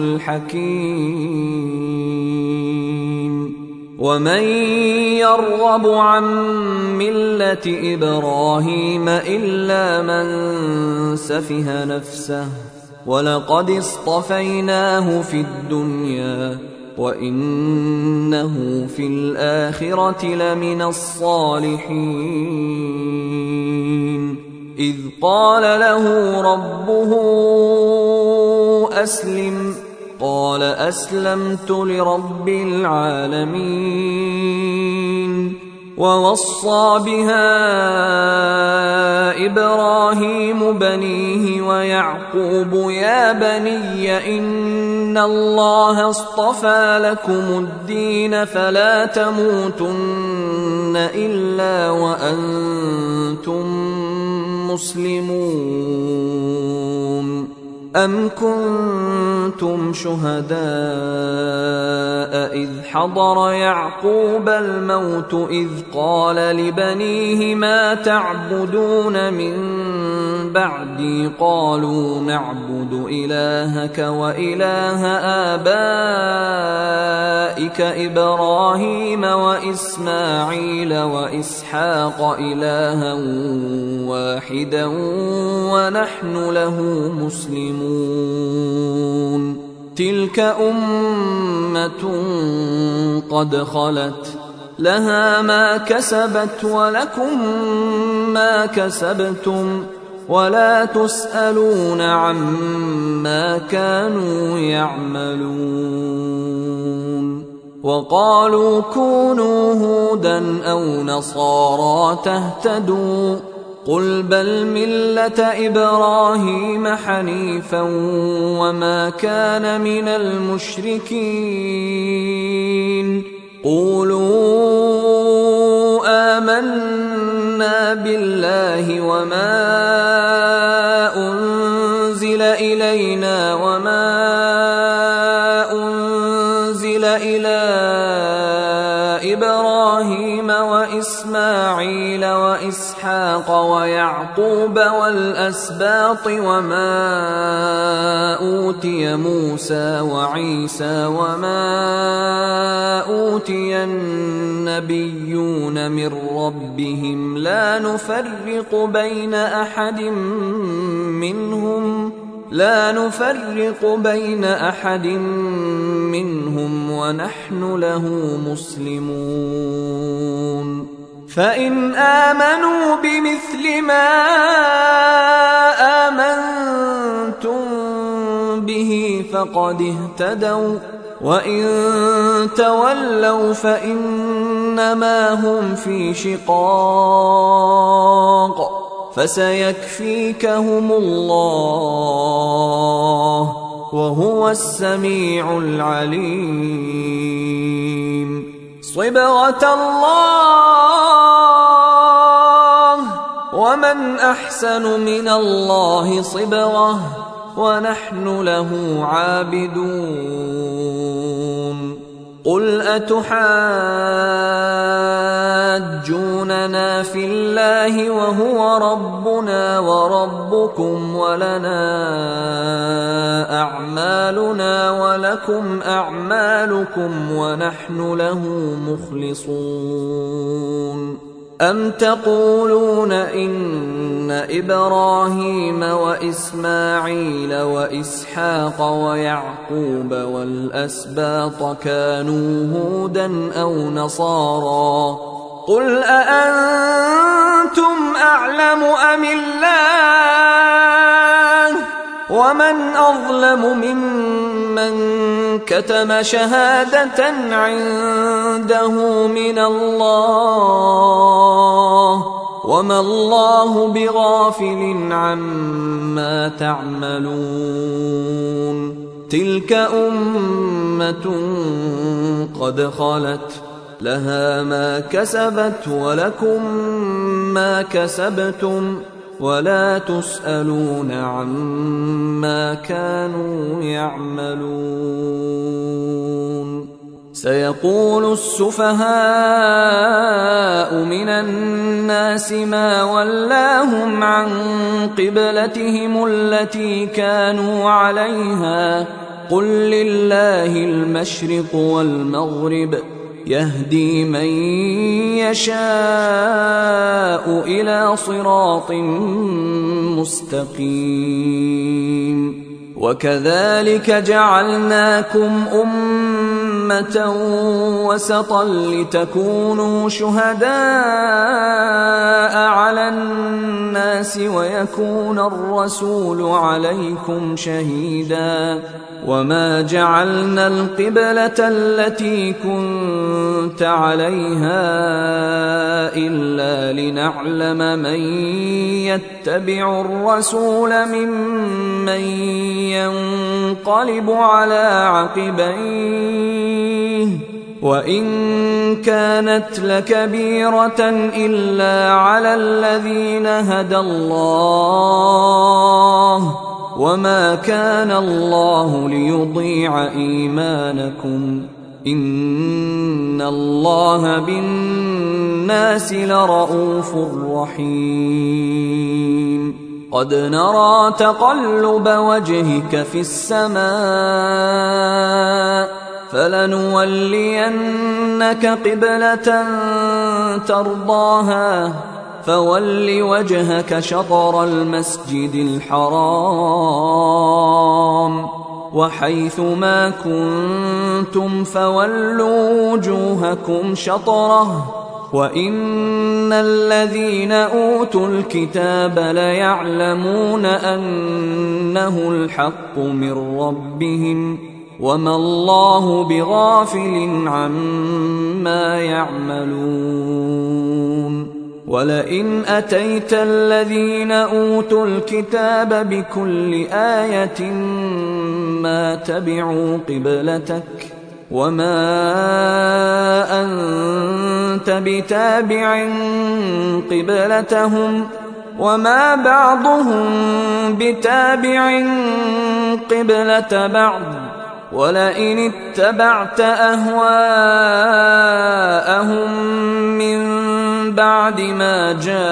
الحكيم ومن يرغب عن ملة إبراهيم إلا من سفه نفسه ولقد اصطفيناه في الدنيا وإنه في الآخرة لمن الصالحين إذ قال له ربه أسلم قال أسلمت لرب العالمين ووصى بها إبراهيم بنيه ويعقوب يا بني إن الله اصطفى لكم الدين فلا تموتن إلا وأنتم مسلمون. أم كنتم شهداء إذ حضر يعقوب الموت إذ قال لبنيه ما تعبدون من بعدي قالوا نعبد إلهك وإله آبائك إبراهيم وإسماعيل وإسحاق إلها واحدا ونحن له مسلمون. تلك أمة قد خلت لها ما كسبت ولكم ما كسبتم ولا تسألون عما كانوا يعملون. وقالوا كونوا هودا أو نصارى تهتدوا قل بل ملة إبراهيم حنيفا وما كان من المشركين. قولوا آمنا بالله وما أنزل إلينا وما أنزل إلى إبراهيم وإسماعيل وإسحاق ويعقوب والأسباط وما أوتي موسى وعيسى وما أوتي النبيون من ربهم لا نفرق بين أحد منهم لا نفرق بين أحد منهم ونحن له مسلمون. فإن آمنوا بمثل ما آمنتم به فقد اهتدوا وإن تولوا فإنما هم في شقاق فسيكفيكهم الله وهو السميع العليم. صبغة الله ومن أحسن من الله صبغة ونحن له عابدون. قل أتحاجوننا في الله وهو ربنا وربكم ولنا أعمالنا ولكم أعمالكم ونحن له مخلصون. أم تقولون إن إبراهيم وإسماعيل وإسحاق ويعقوب والأسباط كانوا هودا أو نصارى قل أأنتم أعلم أم الله ومن أظلم ممن كتم شهادة عنده من الله وما الله بغافل عما تعملون. تلك أمة قد خلت لها ما كسبت ولكم ما كسبتم ولا تسألون عما كانوا يعملون. سيقول السفهاء من الناس ما ولاهم عن قبلتهم التي كانوا عليها قل لله المشرق والمغرب يهدي من يشاء إلى صراط مستقيم. وكذلك جعلناكم أمة وسطا لتكونوا شهداء على الناس ويكون الرسول عليكم شهيدا وما جعلنا القبلة التي كنت عليها إلا لنعلم من يتبع الرسول ممن ينقلب على عقبيه وإن كانت لكبيرة إلا على الذين هدى الله وما كان الله ليضيع إيمانكم إن الله بالناس لرءوف رحيم قد نرى تقلب وجهك في السماء فلنولينك قبلة ترضاها فول وجهك شطر المسجد الحرام وحيث ما كنتم فولوا وجوهكم شطره وإن الذين أوتوا الكتاب ليعلمون أنه الحق من ربهم وما الله بغافل عما يعملون ولئن أتيت الذين أوتوا الكتاب بكل آية ما تبعوا قبلتك وما أنت بتابع قبلتهم وما بعضهم بتابع قبلة بعض ولئن اتبعت أهواءهم من بعد ما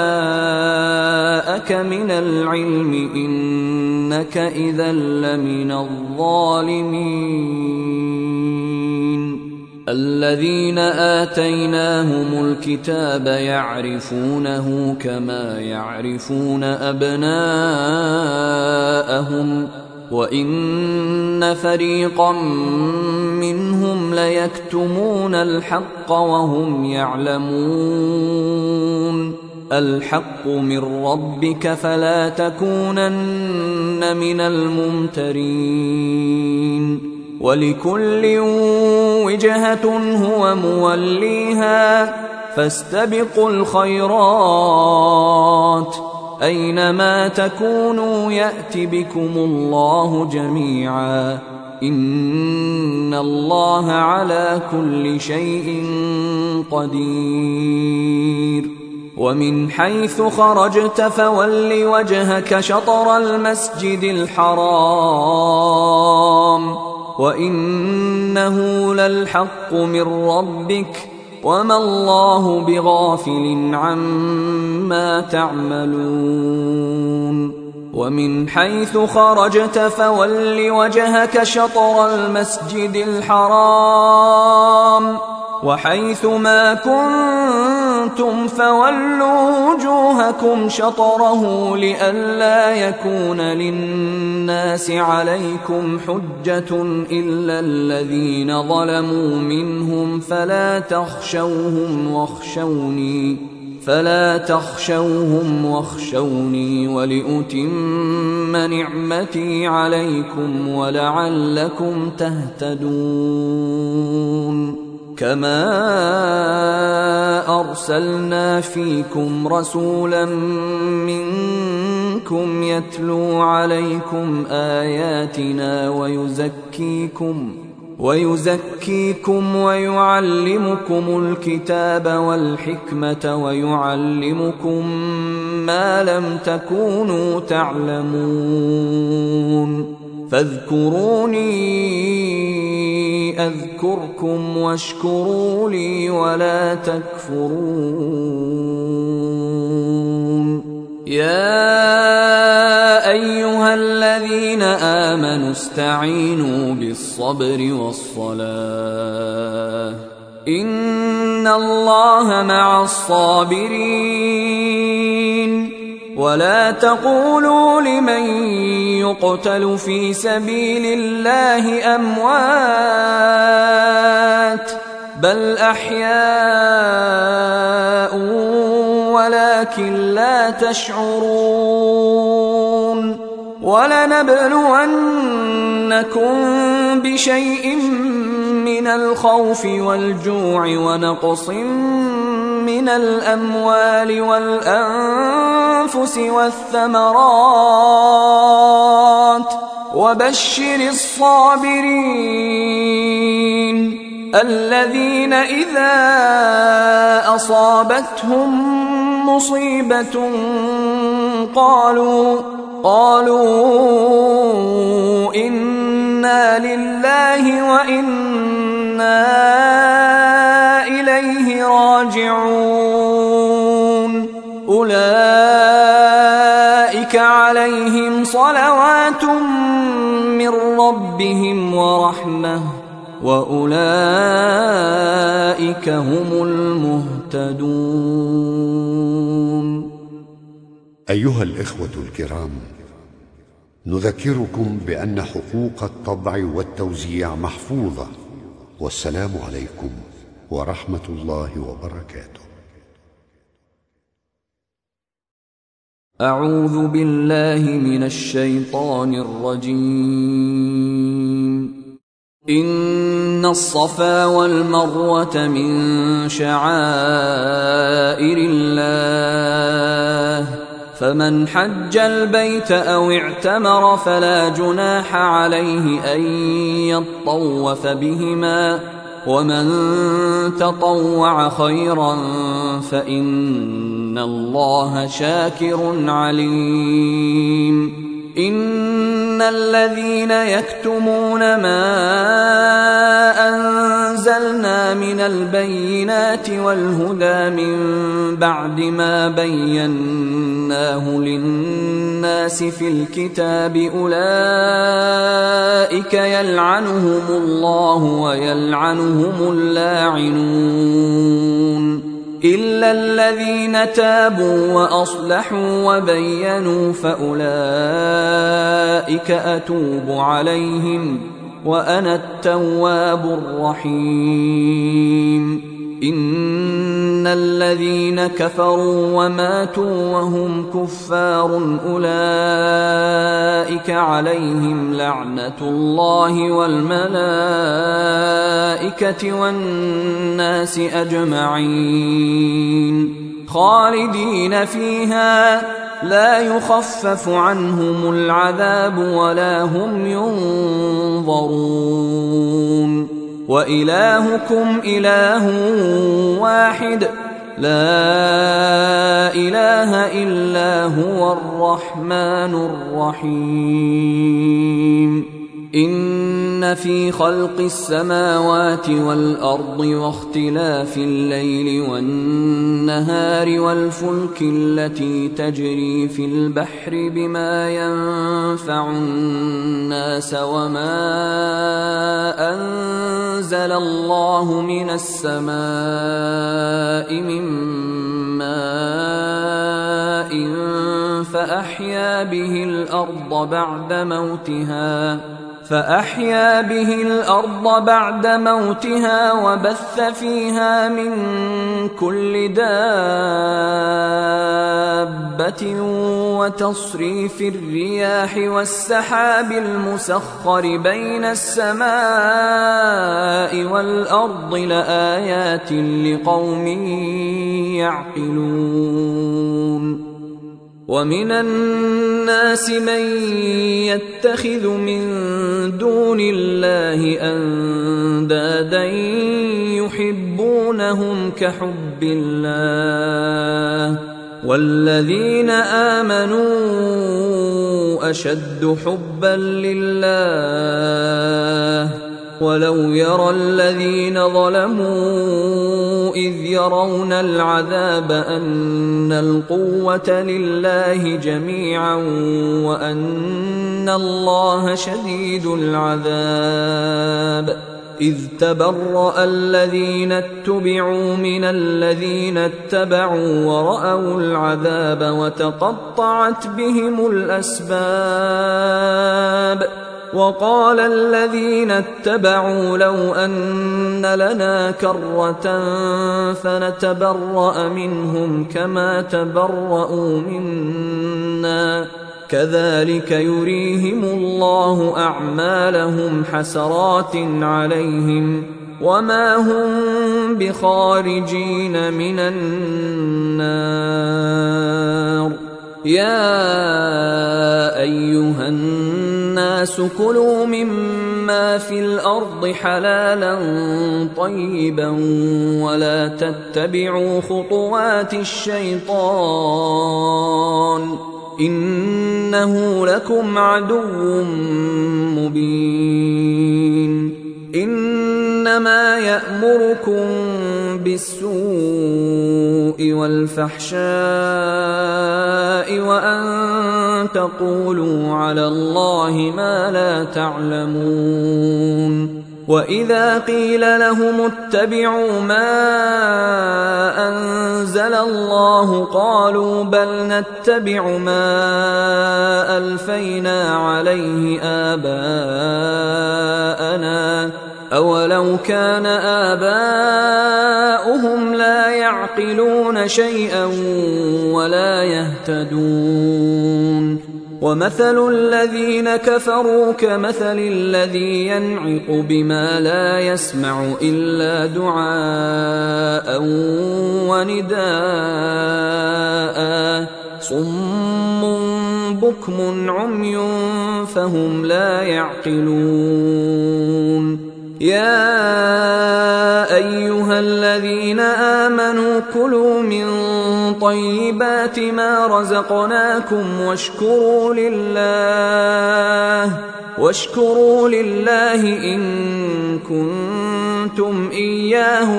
جاءك من العلم إنك إذا لمن الظالمين الذين آتيناهم الكتاب يعرفونه كما يعرفون أبناءهم وإن فريقا منهم ليكتمون الحق وهم يعلمون الحق من ربك فلا تكونن من الممترين ولكل وجهة هو موليها فاستبقوا الخيرات أينما تكونوا يأت بكم الله جميعا إن الله على كل شيء قدير ومن حيث خرجت فول وجهك شطر المسجد الحرام وإنه للحق من ربك وما الله بغافل عما تعملون ومن حيث خرجت فول وجهك شطر المسجد الحرام وحيث ما كنتم فولوا وجوهكم شطره لئلا يكون للناس عليكم حجة إلا الذين ظلموا منهم فلا تخشوهم واخشوني فلا تخشوهم واخشوني ولأتم نعمتي عليكم ولعلكم تهتدون كما أرسلنا فيكم رسولا منكم يتلو عليكم آياتنا ويزكيكم ويزكيكم ويعلمكم الكتاب والحكمة ويعلمكم ما لم تكونوا تعلمون فاذكروني أذكركم واشكروا لي ولا تكفرون يا أيها الذين آمنوا استعينوا بالصبر والصلاة إن الله مع الصابرين ولا تقولوا لمن يقتل في سبيل الله أموات بل أحياء ولكن لا تشعرون ولنبلونكم بشيء من الخوف والجوع ونقص من من الأموال والأنفس والثمرات وبشر الصابرين الذين إذا أصابتهم مصيبة قالوا قالوا إنا لله وإنا إليه راجعون أولئك عليهم صلوات من ربهم ورحمة وأولئك هم المهتدون. أيها الإخوة الكرام، نذكركم بأن حقوق الطبع والتوزيع محفوظة، والسلام عليكم ورحمة الله وبركاته. أعوذ بالله من الشيطان الرجيم. إن الصفا والمروة من شعائر الله فمن حج البيت أو اعتمر فلا جناح عليه أن يطوف بهما ومن تطوع خيرا فإن الله شاكر عليم. إن الذين يكتمون ما أنزلنا من البينات والهدى من بعد ما بيناه للناس في الكتاب أولئك يلعنهم الله ويلعنهم اللاعنون إلا الذين تابوا وأصلحوا وبينوا فأولئك أتوب عليهم وأنا التواب الرحيم. إن الذين كفروا وماتوا وهم كفار أولئك عليهم لعنة الله والملائكة والناس أجمعين خالدين فيها لا يخفف عنهم العذاب ولا هم ينظرون. وإلهكم إله واحد لا إله إلا هو الرحمن الرحيم. إن في خلق السماوات والأرض واختلاف الليل والنهار والفلك التي تجري في البحر بما ينفع الناس وما أنزل الله من السماء من ماء فأحيا به الأرض بعد موتها فأحيا به الأرض بعد موتها وبث فيها من كل دابة وتصريف الرياح والسحاب المسخر بين السماء والأرض لآيات لقوم يعقلون. ومن الناس من يتخذ من دون الله أندادا يحبونهم كحب الله والذين آمنوا أشد حبا لله ولو يرى الذين ظلموا إذ يرون العذاب أن القوة لله جميعا وأن الله شديد العذاب إذ تبرأ الذين اتبعوا من الذين اتبعوا ورأوا العذاب وتقطعت بهم الأسباب وقال الذين اتبعوا لو أن لنا كرة فنتبرأ منهم كما تبرأوا منا كذلك يريهم الله أعمالهم حسرات عليهم وما هم بخارجين من النار. يا أيها الناس كلوا مما في الأرض حلالا طيبا ولا تتبعوا خطوات الشيطان إنه لكم عدو مبين. إنما يأمركم بالسوء والفحشاء وأن تقولوا على الله ما لا تعلمون. وإذا قيل لهم اتبعوا ما أنزل الله قالوا بل نتبع ما ألفينا عليه آباءنا أولو كان آباؤهم لا يعقلون شيئا ولا يهتدون. ومثل الذين كفروا كمثل الذي ينعق بما لا يسمع إلا دعاء ونداء صم بكم عمي فهم لا يعقلون. يا أيها الذين آمنوا كلوا من طيبات ما رزقناكم واشكروا لله واشكروا لله إن كنتم إياه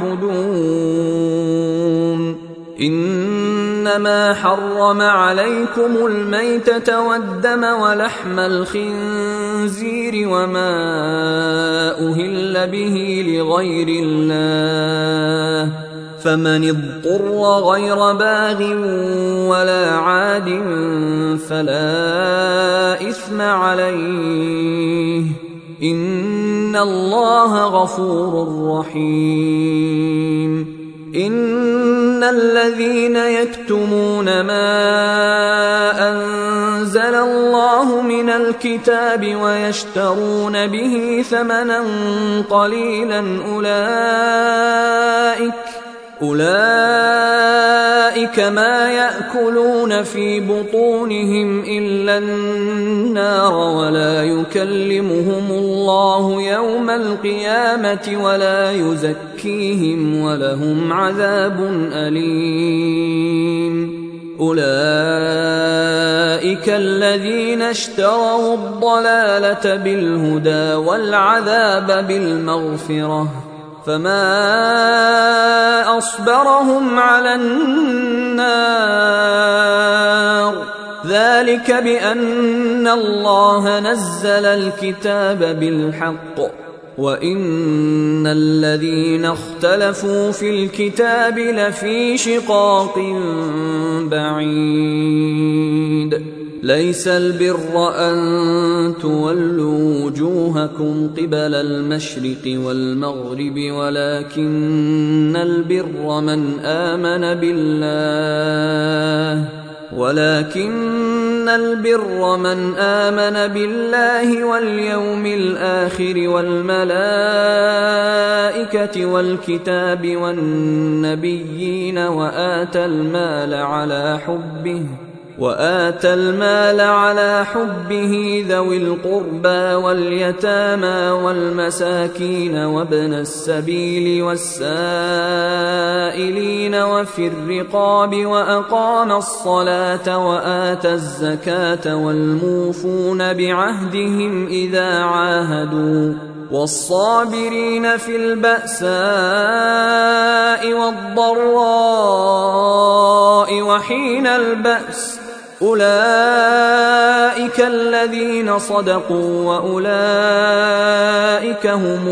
تعبدون. إنما حرم عليكم الميتة والدم ولحم الخنزير وما أهل به لغير الله فمن اضطر غير باغ ولا عاد فلا إثم عليه إن الله غفور رحيم. إن الذين يكتمون ما أنزل الله من الكتاب ويشترون به ثمنا قليلا أولئك أولئك ما يأكلون في بطونهم إلا النار ولا يكلمهم الله يوم القيامة ولا يزكيهم ولهم عذاب أليم. أولئك الذين اشتروا الضلالة بالهدى والعذاب بالمغفرة فما أصبرهم على النار ذلك بأن الله نزل الكتاب بالحق وإن الذين اختلفوا في الكتاب لفي شقاق بعيد. ليس البر أن تولوا وجوهكم قبل المشرق والمغرب ولكن البر من آمن بالله ولكن البر من آمن بالله واليوم الآخر والملائكة والكتاب والنبيين وآتى المال على حبه وآتى المال على حبه ذوي القربى واليتامى والمساكين وابن السبيل والسائلين وفي الرقاب وأقام الصلاة وآتى الزكاة والموفون بعهدهم إذا عاهدوا والصابرين في البأساء والضراء وحين البأس أولئك الذين صدقوا وأولئك هم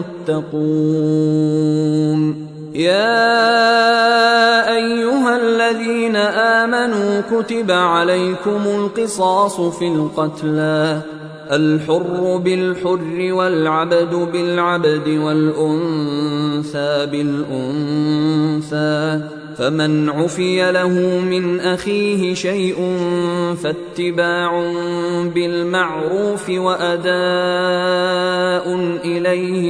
المتقون. يا أيها الذين آمنوا كتب عليكم القصاص في القتلى الحر بالحر والعبد بالعبد والأنثى بالأنثى، فمن عفي له من أخيه شيء فاتباع بالمعروف وأداء إليه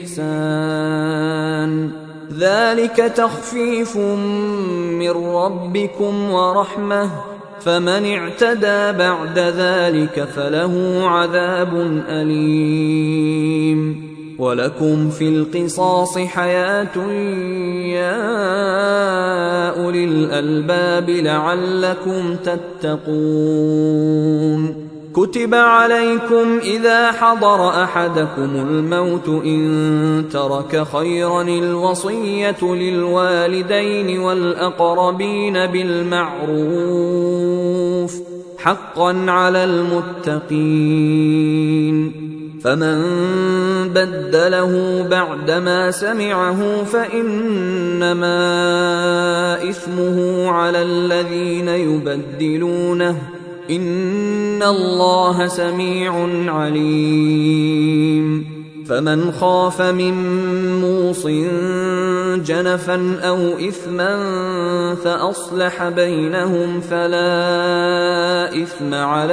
بإحسان، ذلك تخفيف من ربكم ورحمة، فمن اعتدى بعد ذلك فله عذاب أليم. ولكم في القصاص حياة يا أولي الألباب لعلكم تتقون. كتب عليكم إذا حضر أحدكم الموت إن ترك خيرا الوصية للوالدين والأقربين بالمعروف حقا على المتقين، فمن بدله بعدما سمعه فإنما إثمه على الذين يبدلونه، إن الله سميع عليم. فمن خاف من موص جنفا أو إثما فأصلح بينهم فلا إثم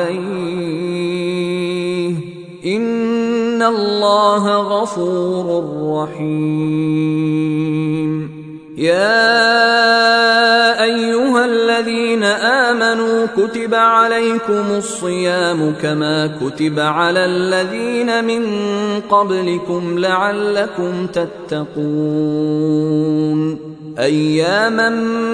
عليه، إن الله غفور رحيم. يا أيها الذين آمنوا كتب عليكم الصيام كما كتب على الذين من قبلكم لعلكم تتقون، أياما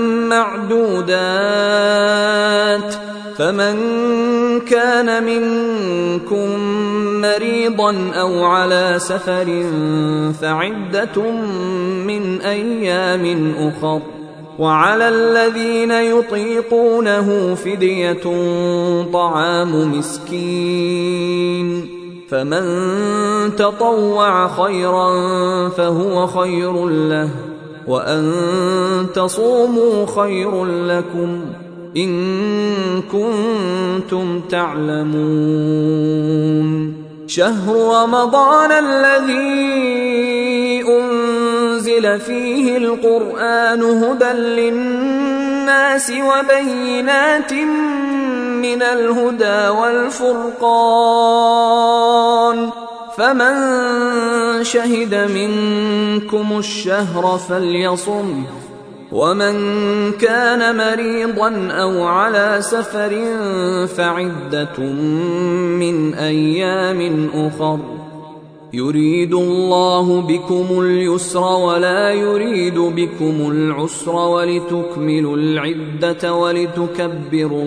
معدودات، فمن كان منكم مريضا أو على سفر فعدة من أيام أخر، وعلى الذين يطيقونه فدية طعام مسكين، فمن تطوع خيرا فهو خير له، وأن تصوموا خير لكم إن كنتم تعلمون. شهر رمضان الذي أنزل فيه القرآن هدى للناس وبينات من الهدى والفرقان، فمن شهد منكم الشهر فليصمه، ومن كان مريضا أو على سفر فعدة من أيام أخر، يريد الله بكم اليسر ولا يريد بكم العسر ولتكملوا العدة ولتكبروا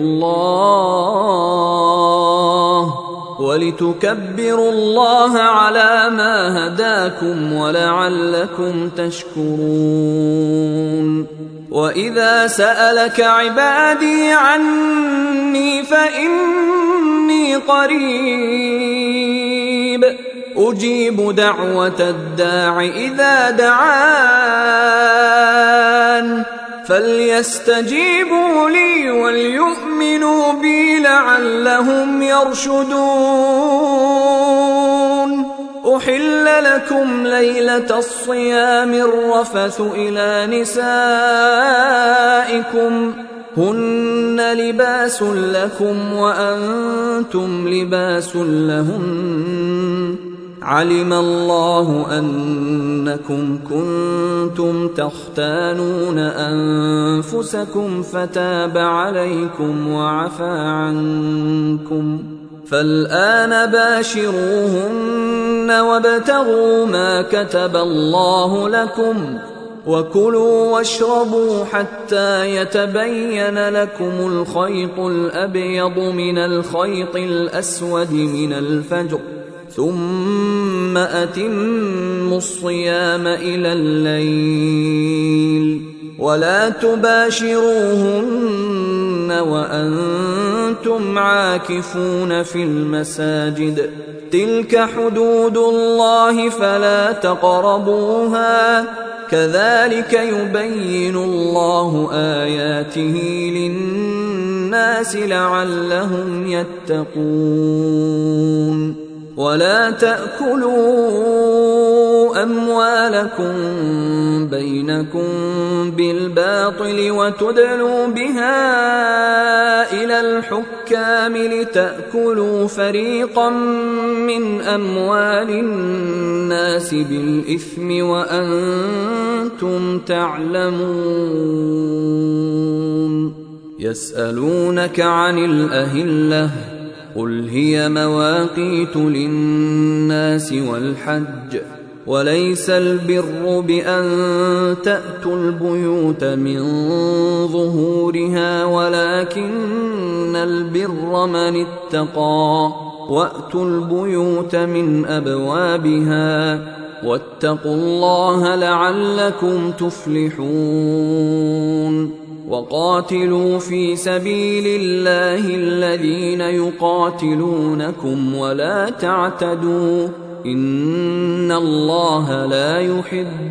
الله ولتكبروا الله على ما هداكم ولعلكم تشكرون. وإذا سألك عبادي عني فإني قريب أجيب دعوة الداع إذا دعان، فليستجيبوا لي وليؤمنوا بي لعلهم يرشدون. أحل لكم ليلة الصيام الرفث إلى نسائكم هن لباس لكم وأنتم لباس لهن، علم الله أنكم كنتم تختانون أنفسكم فتاب عليكم وعفى عنكم، فالآن باشروهن وابتغوا ما كتب الله لكم، وكلوا واشربوا حتى يتبين لكم الخيط الأبيض من الخيط الأسود من الفجر، ثم أتموا الصيام إلى الليل، ولا تباشروهن وأنتم عاكفون في المساجد، تلك حدود الله فلا تقربوها، كذلك يبين الله آياته للناس الناس لعلهم يتقون. ولا تأكلوا أموالكم بينكم بالباطل وتدلوا بها إلى الحكام لتأكلوا فريقا من أموال الناس بالإثم وأنتم تعلمون. يسألونك عن الأهلة قل هي مواقيت للناس والحج وليس البر بأن تأتوا البيوت من ظهورها ولكن البر من اتقى وأتوا البيوت من أبوابها واتقوا الله لعلكم تفلحون. وقاتلوا في سبيل الله الذين يقاتلونكم ولا تعتدوا إن الله لا يحب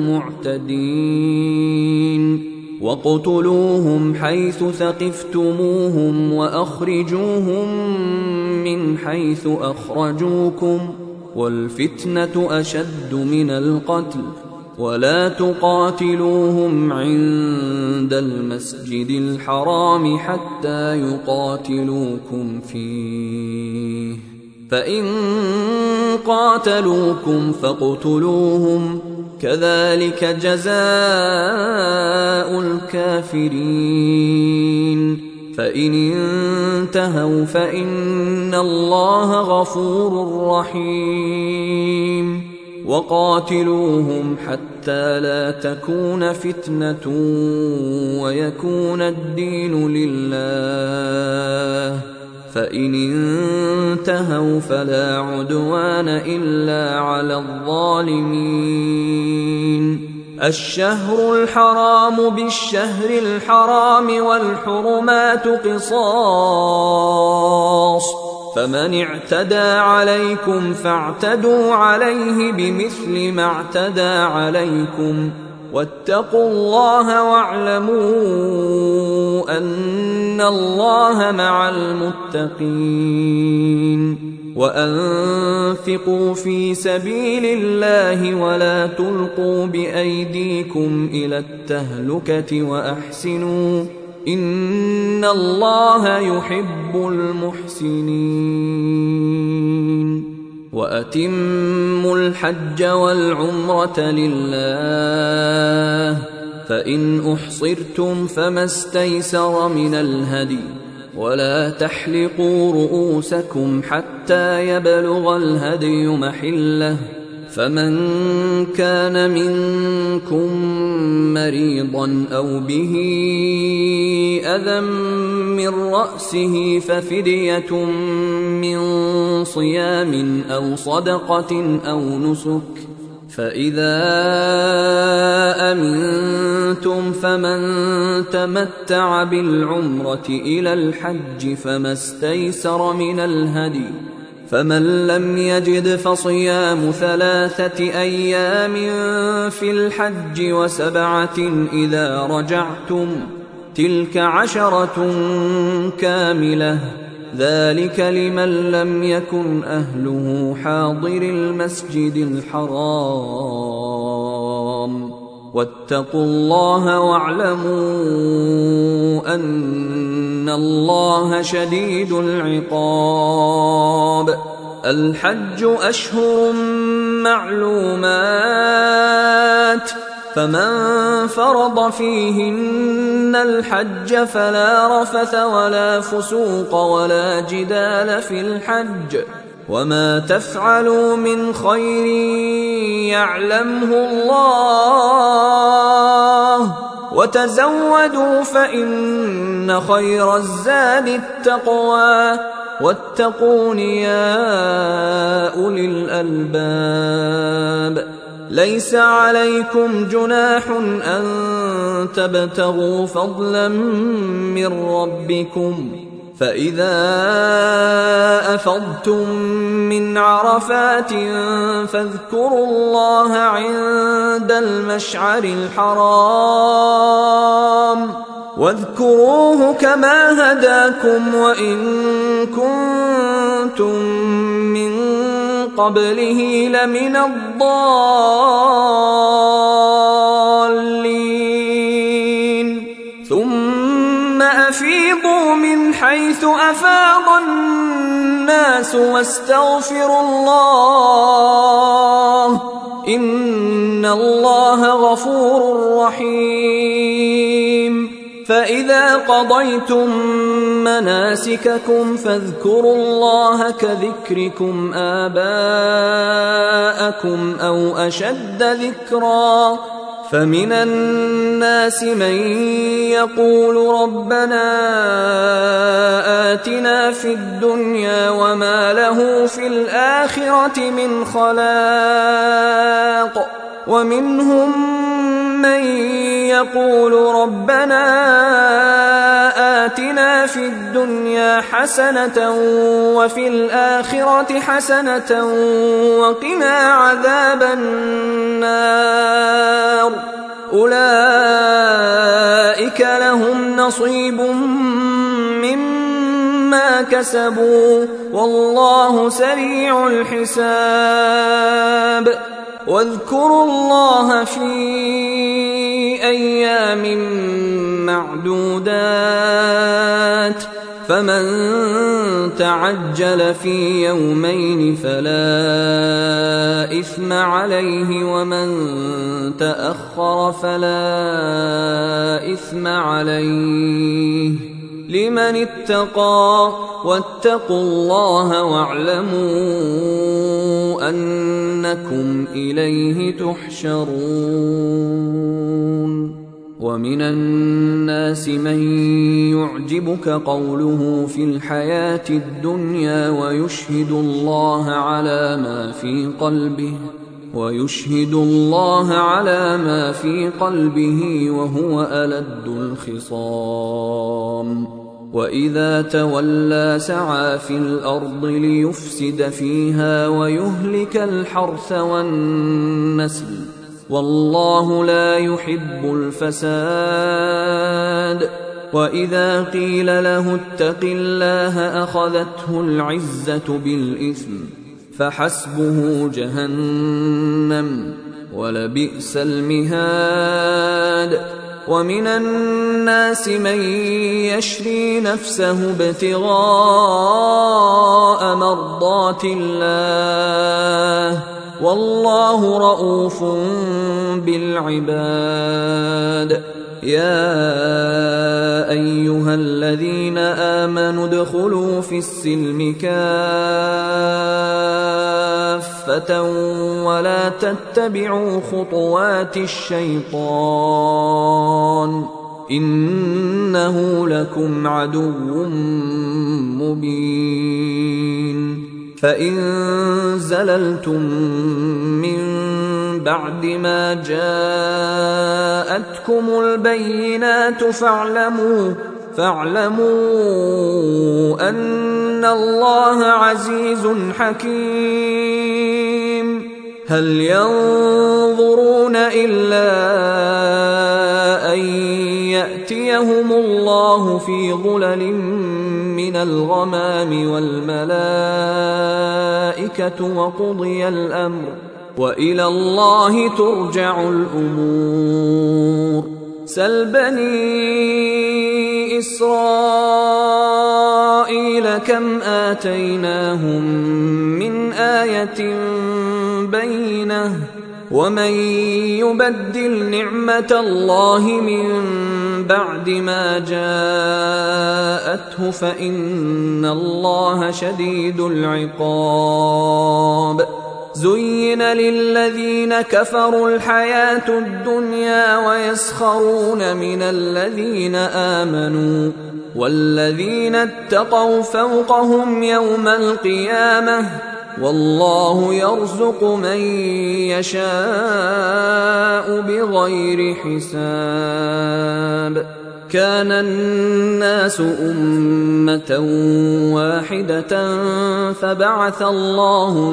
المعتدين. وَاقْتُلُوهُمْ حَيْثُ ثَقِفْتُمُوهُمْ وَأَخْرِجُوهُمْ مِنْ حَيْثُ أَخْرَجُوكُمْ وَالْفِتْنَةُ أَشَدُّ مِنَ الْقَتْلِ وَلَا تُقَاتِلُوهُمْ عِندَ الْمَسْجِدِ الْحَرَامِ حَتَّى يُقَاتِلُوكُمْ فِيهِ فَإِنْ قَاتَلُوكُمْ فَاقْتُلُوهُمْ كَذَلِكَ جَزَاءُ الْكَافِرِينَ. فَإِنِ انتهوا فَإِنَّ اللَّهَ غَفُورٌ رَّحِيمٌ. وَقَاتِلُوهُمْ حَتَّى لَا تَكُونَ فِتْنَةٌ وَيَكُونَ الدِّينُ لِلَّهِ فَإِنِ انتهوا فَلَا عُدْوَانَ إِلَّا عَلَى الظَّالِمِينَ. الشهر الحرام بالشهر الحرام والحرمات قصاص فمن اعتدى عليكم فاعتدوا عليه بمثل ما اعتدى عليكم واتقوا الله واعلموا أن الله مع المتقين. وأنفقوا في سبيل الله ولا تلقوا بأيديكم إلى التهلكة وأحسنوا إن الله يحب المحسنين. وأتموا الحج والعمرة لله فإن أحصرتم فما استيسر من الهدي ولا تحلقوا رؤوسكم حتى يبلغ الهدي محله فمن كان منكم مريضا أو به أذى من رأسه ففدية من صيام أو صدقة أو نسك فإذا أمنتم فمن تمتع بالعمرة إلى الحج فما استيسر من الهدي فمن لم يجد فصيام ثلاثة أيام في الحج وسبعة إذا رجعتم تلك عشرة كاملة ذلك لمن لم يكن أهله حاضر المسجد الحرام واتقوا الله واعلموا أن الله شديد العقاب. الحج أشهر معلومات فمن فرض فيهن الحج فلا رفث ولا فسوق ولا جدال في الحج وما تفعلوا من خير يعلمه الله وتزودوا فإن خير الزاد التقوى واتقون يا أولي الألباب. ليس عليكم جناح أن تبتغوا فضلا من ربكم فإذا أفضتم من عرفات فاذكروا الله عند المشعر الحرام واذكروه كما هداكم وإن كنتم من قبله لمن الضالين ثم أفيضوا من حيث أفاض الناس واستغفروا الله إن الله غفور رحيم فإذا قضيتم مناسككم فاذكروا الله كذكركم آباءكم أو أشد ذكرا فمن الناس من يقول ربنا آتنا في الدنيا وما له في الآخرة من خلاق ومنهم من يقول ربنا آتنا في الدنيا حسنة وفي الآخرة حسنة وقنا عذاب النار أولئك لهم نصيب مما كسبوا والله سريع الحساب واذكروا الله في أيام معدودات فمن تعجل في يومين فلا إثم عليه ومن تأخر فلا إثم عليه لمن اتقى واتقوا الله واعلموا أنكم إليه تحشرون ومن الناس من يعجبك قوله في الحياة الدنيا ويشهد الله على ما في قلبه ويشهد الله على ما في قلبه وهو ألد الخصام وإذا تولى سعى في الأرض ليفسد فيها ويهلك الحرث والنسل والله لا يحب الفساد وإذا قيل له اتق الله أخذته العزة بالإثم فحسبه جهنم ولبئس المهاد ومن الناس من يشري نفسه ابتغاء مرضات الله والله رؤوف بالعباد يا أيها الذين آمنوا ادخلوا في السلم كافة ولا تتبعوا خطوات الشيطان إنه لكم عدو مبين فإن زللتم من بعد ما جاءتكم البينات فاعلموا فاعلموا أن الله عزيز حكيم هل ينظرون إلا أن يأتيهم الله في ظلل من الغمام والملائكة وقضي الأمر وإلى الله ترجع الأمور سل بني إسرائيل كم آتيناهم من آية بينة ومن يبدل نعمة الله من بعد ما جاءته فإن الله شديد العقاب زين للذين كفروا الحياة الدنيا ويسخرون من الذين آمنوا والذين اتقوا فوقهم يوم القيامة والله يرزق من يشاء بغير حساب كان الناس أمة واحدة فبعث الله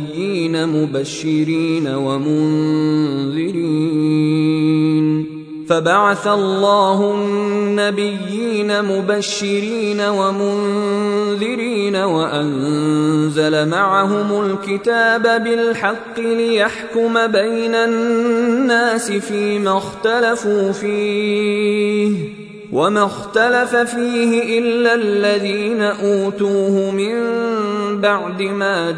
النبيين مبشرين ومنذرين فبعث الله النبيين مبشرين ومنذرين وأنزل معهم الكتاب بالحق ليحكم بين الناس فيما اختلفوا فيه وما اختلف فيه إلا الذين أوتوه من بعد ما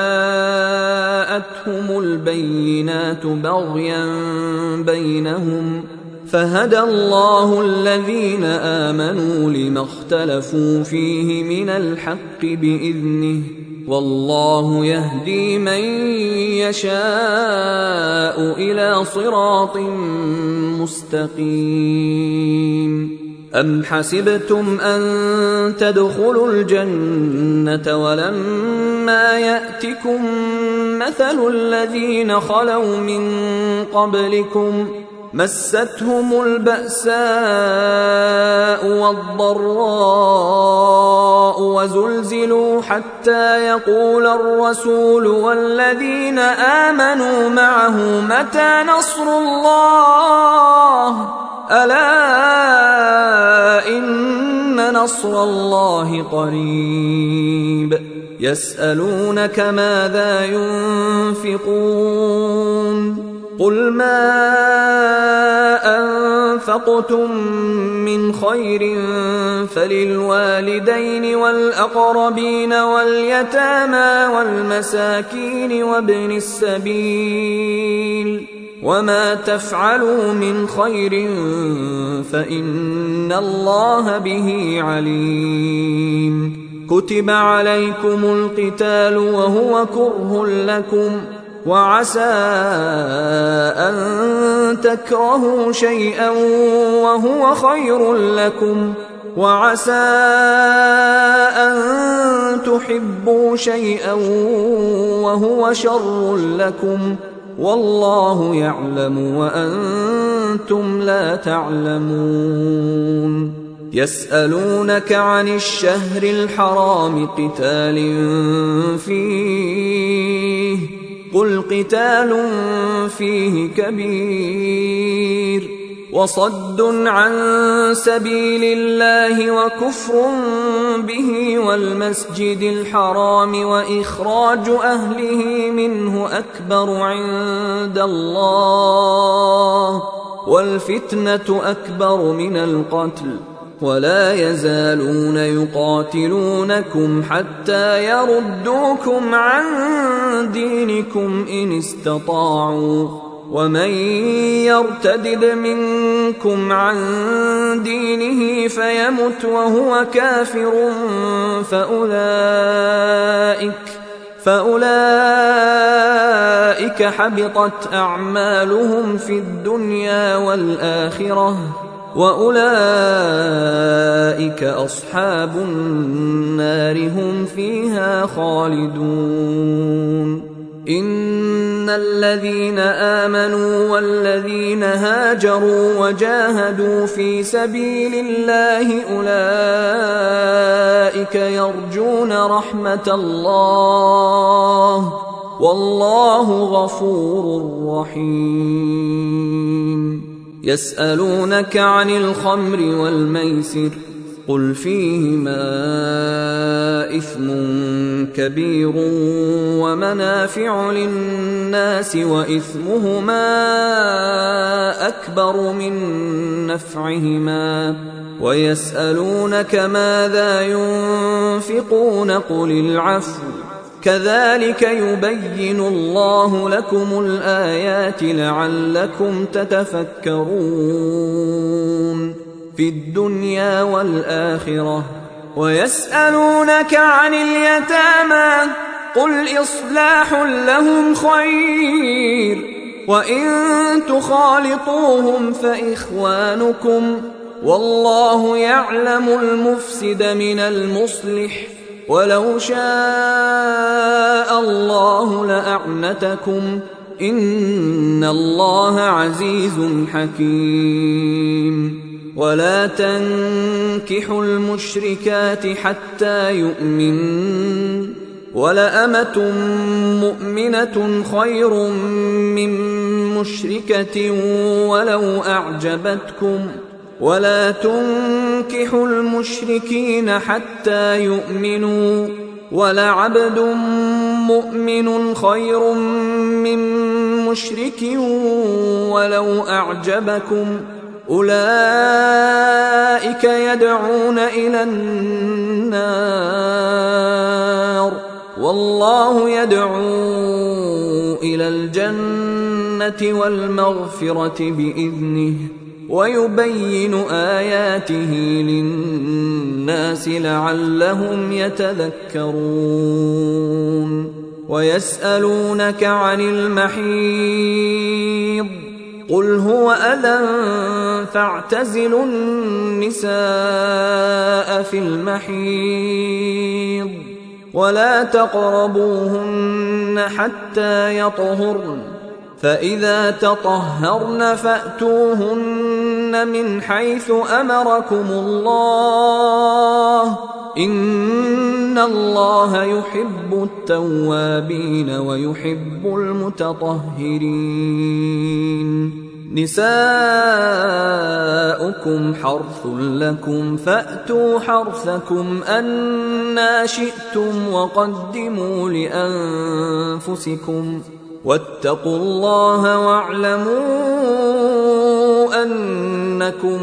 جاءتهم البينات بغيا بينهم فهدى الله الذين آمنوا لما اختلفوا فيه من الحق بإذنه والله يهدي من يشاء إلى صراط مستقيم. أم حسبتم أن تدخلوا الجنة ولما يأتكم مثل الذين خلوا من قبلكم مستهم البأساء والضراء وزلزلوا حتى يقول الرسول والذين آمنوا معه متى نصر الله ألا إن نصر الله قريب. يسألونك ماذا ينفقون قل ما أنفقتم من خير فللوالدين والأقربين واليتامى والمساكين وابن السبيل وما تفعلوا من خير فإن الله به عليم. كتب عليكم القتال وهو كره لكم وعسى أن تكرهوا شيئا وهو خير لكم وعسى أن تحبوا شيئا وهو شر لكم والله يعلم وأنتم لا تعلمون. يسألونك عن الشهر الحرام قتال فيه قل قتال فيه كبير وصد عن سبيل الله وكفر به والمسجد الحرام وإخراج أهله منه أكبر عند الله والفتنة أكبر من القتل ولا يزالون يقاتلونكم حتى يردوكم عن دينكم إن استطاعوا ومن يرتدد منكم عن دينه فيمت وهو كافر فأولئك فأولئك حبطت أعمالهم في الدنيا والآخرة وأولئك أصحاب النار هم فيها خالدون. إن الذين آمنوا والذين هاجروا وجاهدوا في سبيل الله أولئك يرجون رحمة الله والله غفور رحيم. يسألونك عن الخمر والميسر قل فيهما إثم كبير ومنافع للناس وإثمهما أكبر من نفعهما ويسألونك ماذا ينفقون قل العفو كذلك يبين الله لكم الآيات لعلكم تتفكرون في الدنيا والآخرة. ويسألونك عن اليتامى قل إصلاح لهم خير وإن تخالطوهم فإخوانكم والله يعلم المفسد من المصلح ولو شاء الله لأعنتكم إن الله عزيز حكيم. ولا تنكحوا المشركات حتى يؤمنن ولأمة مؤمنة خير من مشركة ولو أعجبتكم ولا تنكحوا المشركين حتى يؤمنوا ولعبد مؤمن خير من مشرك ولو أعجبكم أولئك يدعون إلى النار والله يدعو إلى الجنة والمغفرة بإذنه ويبين آياته للناس لعلهم يتذكرون ويسألونك عن المحيض قل هو أذى فاعتزلوا النساء في المحيض ولا تقربوهن حتى يطهرن فإذا تطهرن فأتوهن من حيث أمركم الله إن الله يحب التوابين ويحب المتطهرين نساؤكم حرث لكم فأتوا حرثكم أنى شئتم وقدموا لأنفسكم واتقوا الله واعلموا أنكم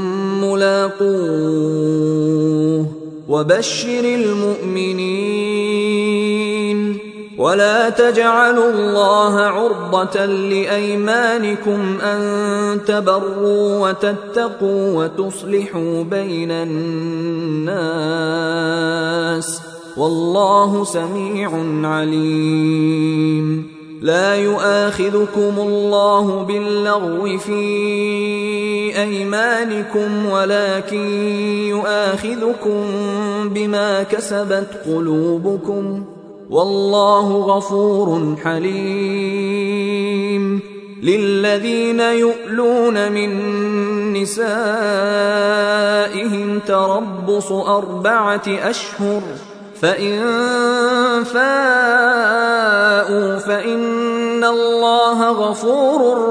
ملاقوه وبشر المؤمنين ولا تجعلوا الله عرضة لأيمانكم أن تبروا وتتقوا وتصلحوا بين الناس والله سميع عليم لا يؤاخذكم الله باللغو في أيمانكم ولكن يؤاخذكم بما كسبت قلوبكم والله غفور حليم للذين يؤلون من نسائهم تربص أربعة أشهر فإن فاءوا فإن الله غفور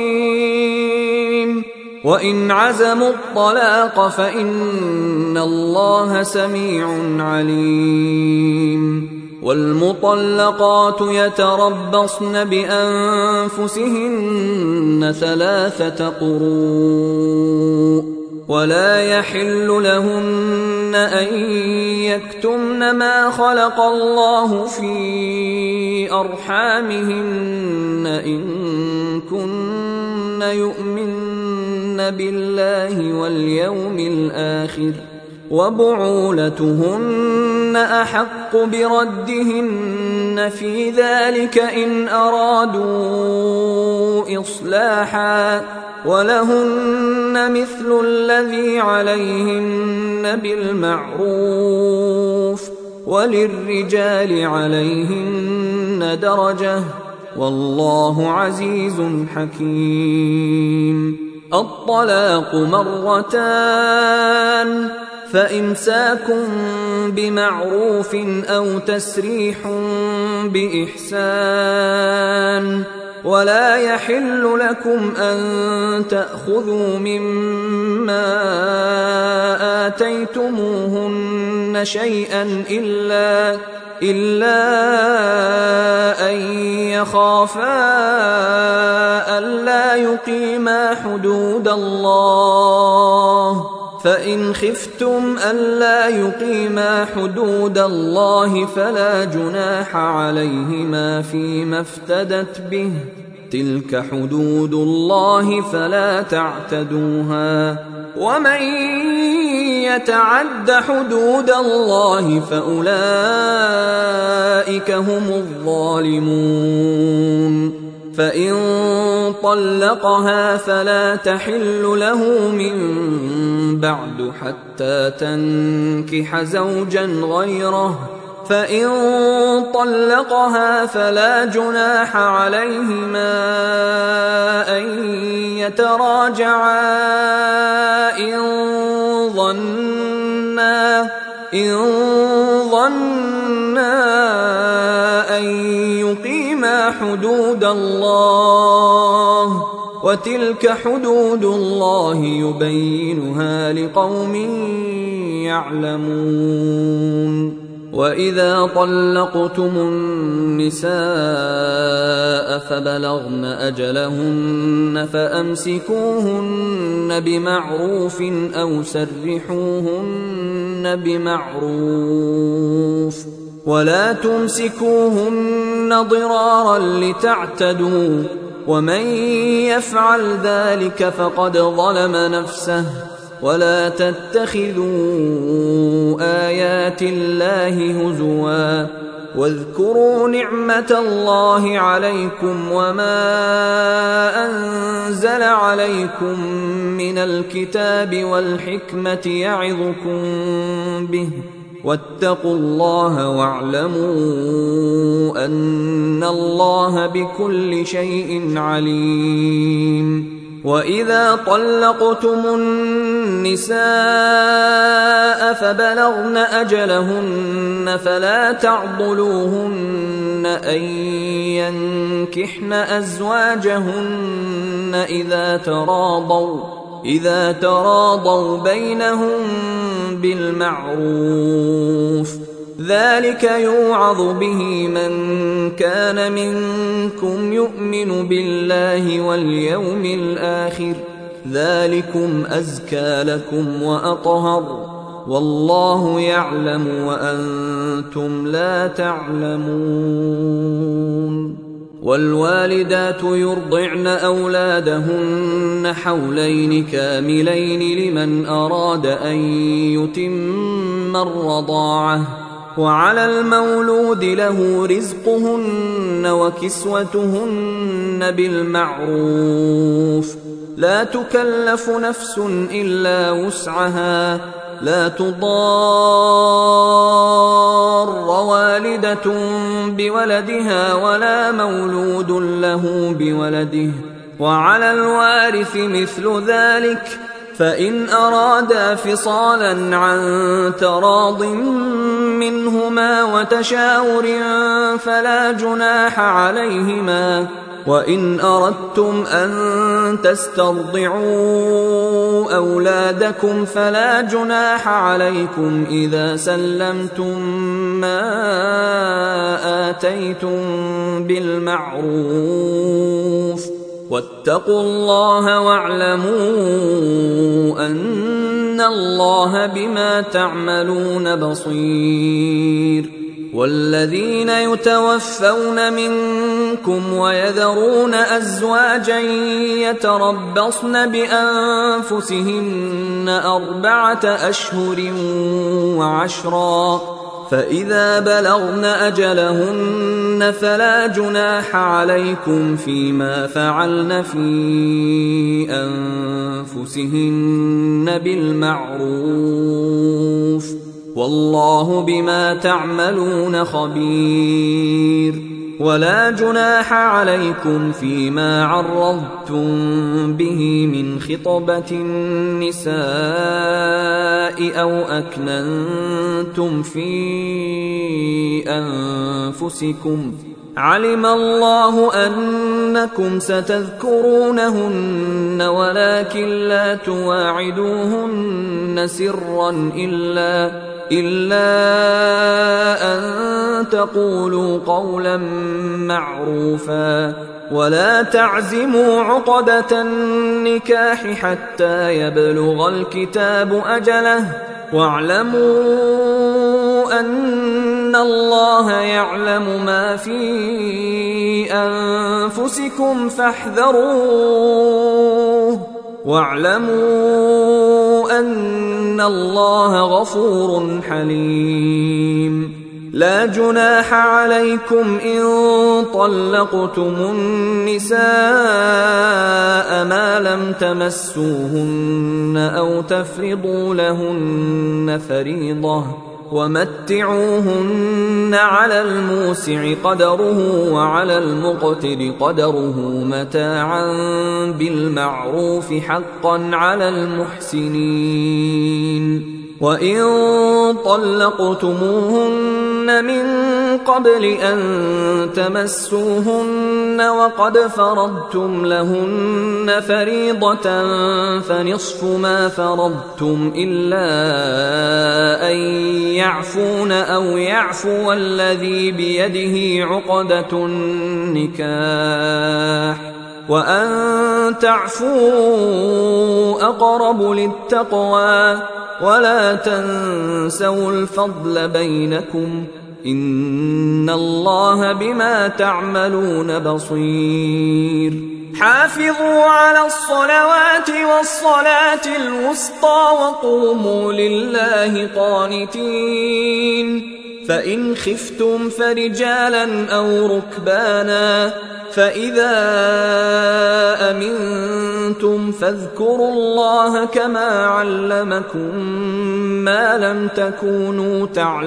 رحيم وإن عزموا الطلاق فإن الله سميع عليم والمطلقات يتربصن بأنفسهن ثلاثة قروء ولا يحل لهن أن يكتمن ما خلق الله في أرحامهن إن كن يؤمن بالله واليوم الآخر وبعولتهن أحق بردهن في ذلك إن أرادوا إصلاحا ولهن مثل الذي عليهن بالمعروف وللرجال عليهن درجة والله عزيز حكيم الطلاق مرتان فإمساك بمعروف أو تسريح بإحسان ولا يحل لكم أن تأخذوا مما آتيتموهن شيئا إلا إلا أن يخافا ألا يقيما حدود الله فإن خفتم ألا يقيما حدود الله فلا جناح عليهما فيما افتدت به تلك حدود الله فلا تعتدوها ومن يتعد حدود الله فأولئك هم الظالمون فإن طلقها فلا تحل له من بعد حتى تنكح زوجا غيره فإن طلقها فلا جناح عليهما أن يتراجعا إن ظنا إن ظنا أن يقيما حدود الله وتلك حدود الله يبينها لقوم يعلمون. وإذا طلقتم النساء فبلغن أجلهن فأمسكوهن بمعروف أو سرحوهن بمعروف، ولا تمسكوهن ضرارا لتعتدوا، ومن يفعل ذلك فقد ظلم نفسه. ولا تتخذوا آيات الله هزوا، واذكروا نعمة الله عليكم وما أنزل عليكم من الكتاب والحكمة يعظكم به، واتقوا الله واعلموا أن الله بكل شيء عليم. وإذا طلقتم النساء فبلغن أجلهن فلا تعضلوهن أن ينكحن أزواجهن إذا تراضوا إذا تراضوا بينهم بالمعروف، ذلك يوعظ به من كان منكم يؤمن بالله واليوم الآخر، ذلكم أزكى لكم وأطهر، والله يعلم وأنتم لا تعلمون. والوالدات يرضعن أولادهن حولين كاملين لمن أراد أن يتم الرضاعة، وعلى المولود له رزقهن وكسوتهن بالمعروف، لا تكلف نفس إلا وسعها، لا تضار والدة بولدها ولا مولود له بولده، وعلى الوارث مثل ذلك، فإن أرادا فصالا عن تراض منهما وتشاور فلا جناح عليهما. وإن أردتم أن تسترضعوا أولادكم فلا جناح عليكم إذا سلمتم ما آتيتم بالمعروف، واتقوا الله واعلموا أن الله بما تعملون بصير. والذين يتوفون منكم ويذرون أزواجا يتربصن بأنفسهن أربعة أشهر وعشرا، فإذا بلغن أجلهن فلا جناح عليكم فيما فعلن في أنفسهن بالمعروف، والله بما تعملون خبير. ولا جناح عليكم فيما عرضتم به من خطبة النساء أو أكننتم في أنفسكم، علم الله أنكم ستذكرونهن ولكن لا تواعدوهن سرا إلا إلا أن تقولوا قولا معروفا، ولا تعزموا عقدة النكاح حتى يبلغ الكتاب أجله، واعلموا أن الله يعلم ما في أنفسكم فاحذروه، واعلموا أن الله غفور حليم. لا جناح عليكم إن طلقتم النساء ما لم تمسوهن أو تفرضوا لهن فريضة، ومتعوهن على الموسع قدره وعلى المقتر قدره متاعا بالمعروف حقا على المحسنين. وإن طلقتموهن من قبل أن تمسوهن وقد فرضتم لهن فريضة فنصف ما فرضتم إلا أن يعفون أو يعفو الذي بيده عقدة النكاح وأن تعفوا أقرب للتقوى ولا تنسوا الفضل بينكم إن الله بما تعملون بصير حافظوا على الصلوات والصلاة الوسطى وقوموا لله قانتين فإن خفتم فرجالا أو ركبانا فإذا أمنتم فاذكروا الله كما علمكم ما لم تكونوا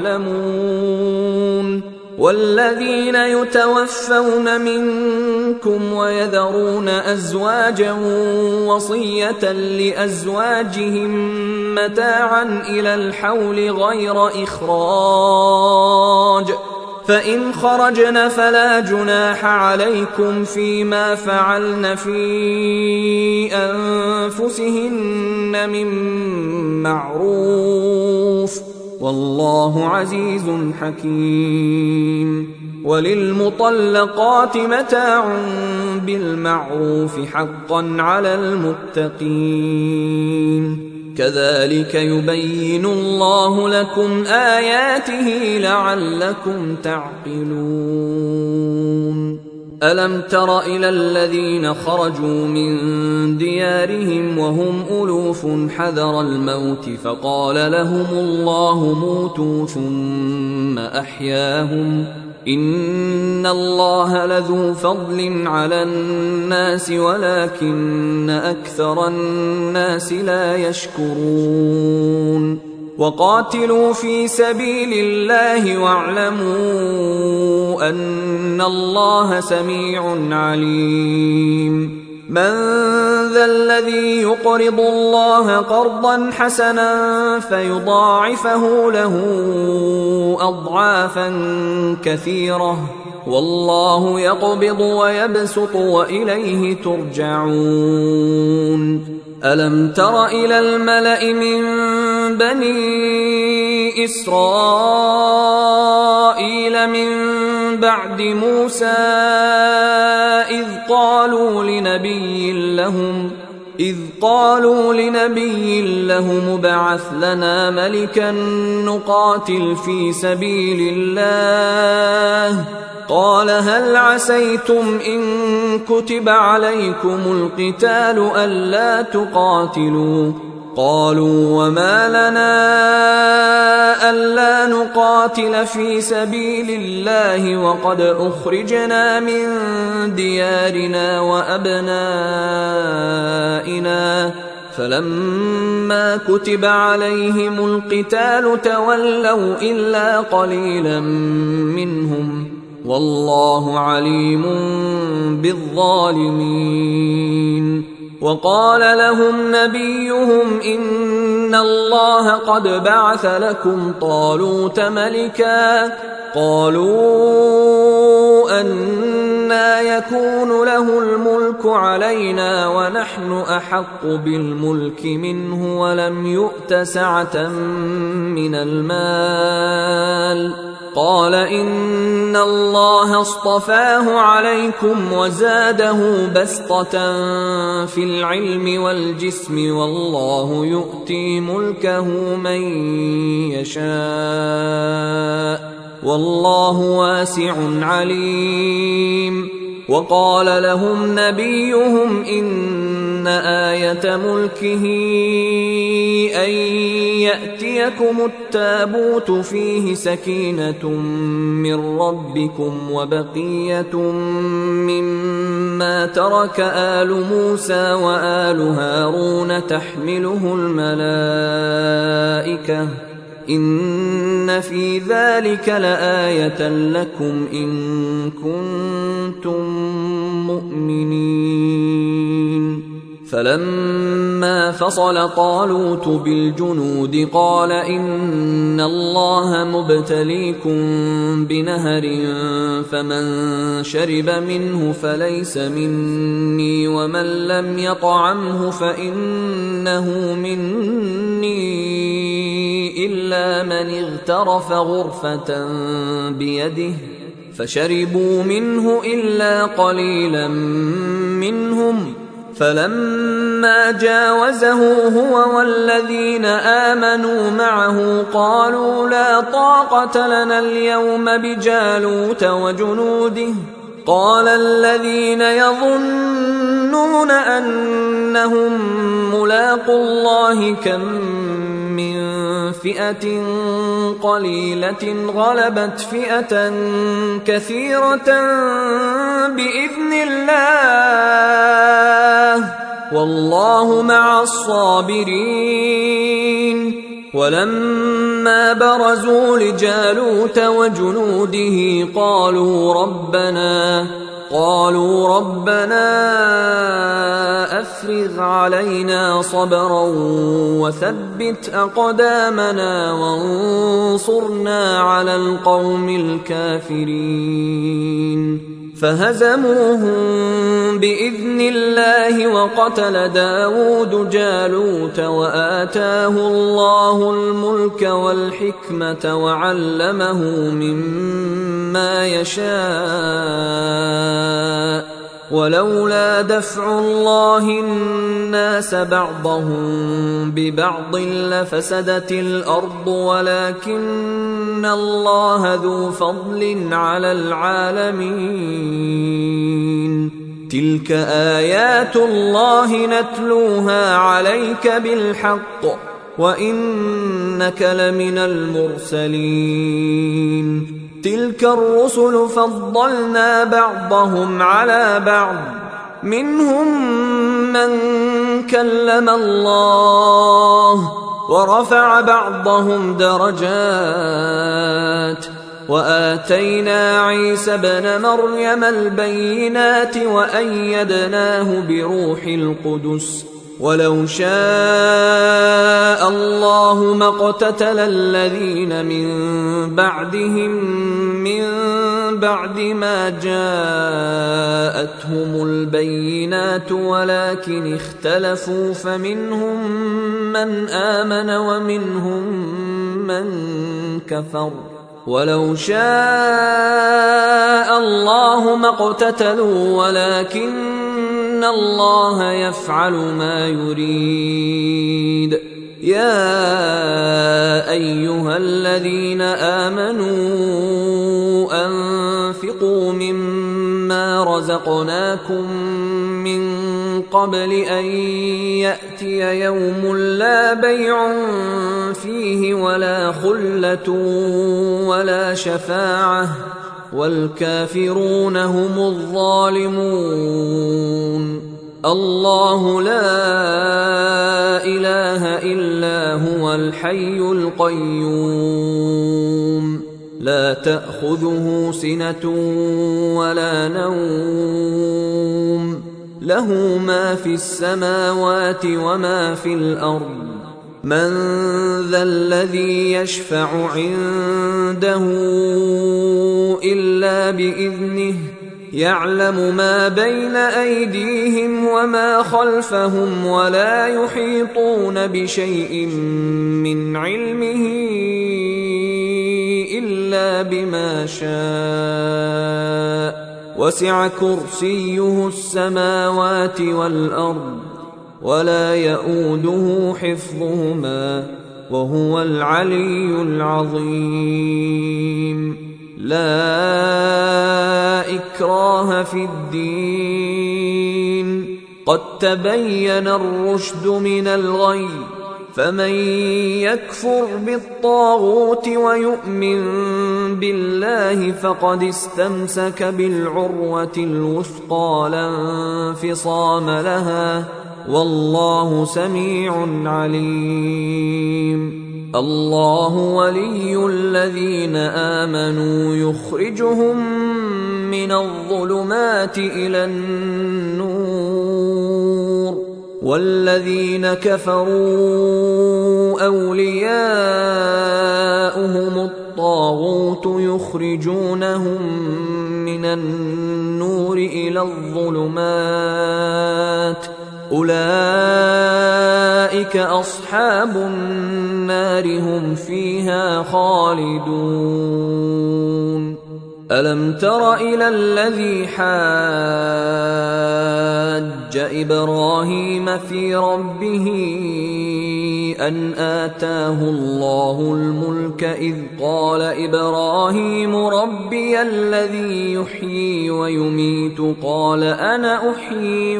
تعلمون والذين يتوفون منكم ويذرون أزواجا وصية لأزواجهم متاعا إلى الحول غير إخراج فإن خرجن فلا جناح عليكم فيما فعلن في أنفسهن من معروف والله عزيز حكيم وللمطلقات متاع بالمعروف حقا على المتقين كذلك يبين الله لكم آياته لعلكم تعقلون ألم تر إلى الذين خرجوا من ديارهم وهم ألوف حذر الموت فقال لهم الله موتوا ثم أحياهم إن الله لذو فضل على الناس ولكن أكثر الناس لا يشكرون وقاتلوا في سبيل الله واعلموا أن الله سميع عليم من ذا الذي يقرض الله قرضا حسنا فيضاعفه له أضعافا كثيرة والله يقبض ويبسط وإليه ترجعون ألم تر إلى الملأ من بني إسرائيل من بعد موسى إذ قالوا لنبي لهم إذ قالوا لنبي لهم ابعث لنا ملكا نقاتل في سبيل الله قال هل عسيتم إن كتب عليكم القتال ألا تقاتلوا قالوا وما لنا ألا نقاتل في سبيل الله وقد أخرجنا من ديارنا وأبنائنا فلما كتب عليهم القتال تولوا إلا قليلا منهم والله عليم بالظالمين وقال لهم نبيهم إن الله قد بعث لكم طالوت ملكا قالوا أنى يكون له الملك علينا ونحن أحق بالملك منه ولم يؤت سعة من المال قال إن الله اصطفاه عليكم وزاده بسطة في العلم والجسم والله يؤتي ملكه من يشاء والله واسع عليم وقال لهم نبيهم إن آية ملكه أن يأتيكم التابوت فيه سكينة من ربكم وبقية مما ترك آل موسى وآل هارون تحمله الملائكة إن في ذلك لآية لكم إن كنتم مؤمنين فلما فصل طالوت بالجنود قال إن الله مبتليكم بنهر فمن شرب منه فليس مني ومن لم يطعمه فإنه مني إلا من اغترف غرفة بيده فشربوا منه إلا قليلا منهم فلما جاوزه هو والذين آمنوا معه قالوا لا طاقة لنا اليوم بجالوت وجنوده قال الذين يظنون أنهم ملاقو الله كم من فئة قليلة غلبت فئة كثيرة بإذن الله والله مع الصابرين ولما برزوا لجالوت وجنوده قالوا ربنا قالوا ربنا أفرغ علينا صبرا وثبت أقدامنا وانصرنا على القوم الكافرين فهزموهم بإذن الله وقتل داود جالوت وآتاه الله الملك والحكمة وعلمه مما يشاء ولولا دفع الله الناس بعضهم ببعض لفسدت الأرض ولكن الله ذو فضل على العالمين تلك آيات الله نتلوها عليك بالحق وإنك لمن المرسلين تلك الرسل فضلنا بعضهم على بعض منهم من كلم الله ورفع بعضهم درجات وآتينا عيسى ابن مريم البينات وأيدناه بروح القدس ولو شاء الله ما اقتتل الذين من بعدهم من بعد ما جاءتهم البينات ولكن اختلفوا فمنهم من آمن ومنهم من كفر ولو شاء الله ما اقتتلوا ولكن الله يفعل ما يريد يا أيها الذين آمنوا أنفقوا مما رزقناكم من قبل أن يأتي يوم لا بيع فيه ولا خلة ولا شفاعة والكافرون هم الظالمون الله لا إله إلا هو الحي القيوم لا تأخذه سنة ولا نوم له ما في السماوات وما في الأرض من ذا الذي يشفع عنده إلا بإذنه يعلم ما بين أيديهم وما خلفهم ولا يحيطون بشيء من علمه إلا بما شاء وسع كرسيه السماوات والأرض ولا يؤوده حفظهما وهو العلي العظيم لا إكراه في الدين قد تبين الرشد من الغي فمن يكفر بالطاغوت ويؤمن بالله فقد استمسك بالعروة الوثقى لا انفصام لها والله سميع عليم الله ولي الذين آمنوا يخرجهم من الظلمات إلى النور والذين كفروا أولياؤهم الطاغوت يخرجونهم من النور إلى الظلمات أولئك أصحاب النار هم فيها خالدون. ألم تر إلى الذي حاج إبراهيم في ربه أن آتاه الله الملك إذ قال إبراهيم ربي الذي يحيي ويميت قال أنا أحيي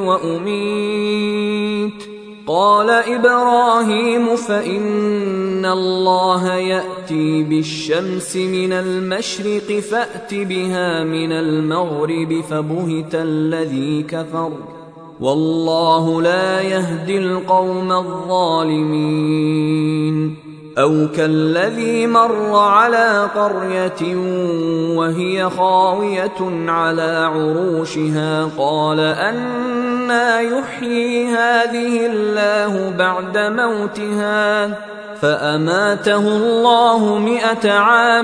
وأميت قال إبراهيم فإن الله يأتي بالشمس من المشرق فأت بها من المغرب فبهت الذي كفر والله لا يهدي القوم الظالمين. أو كالذي مر على قرية وهي خاوية على عروشها قال أنى يحيي هذه الله بعد موتها فأماته الله مئة عام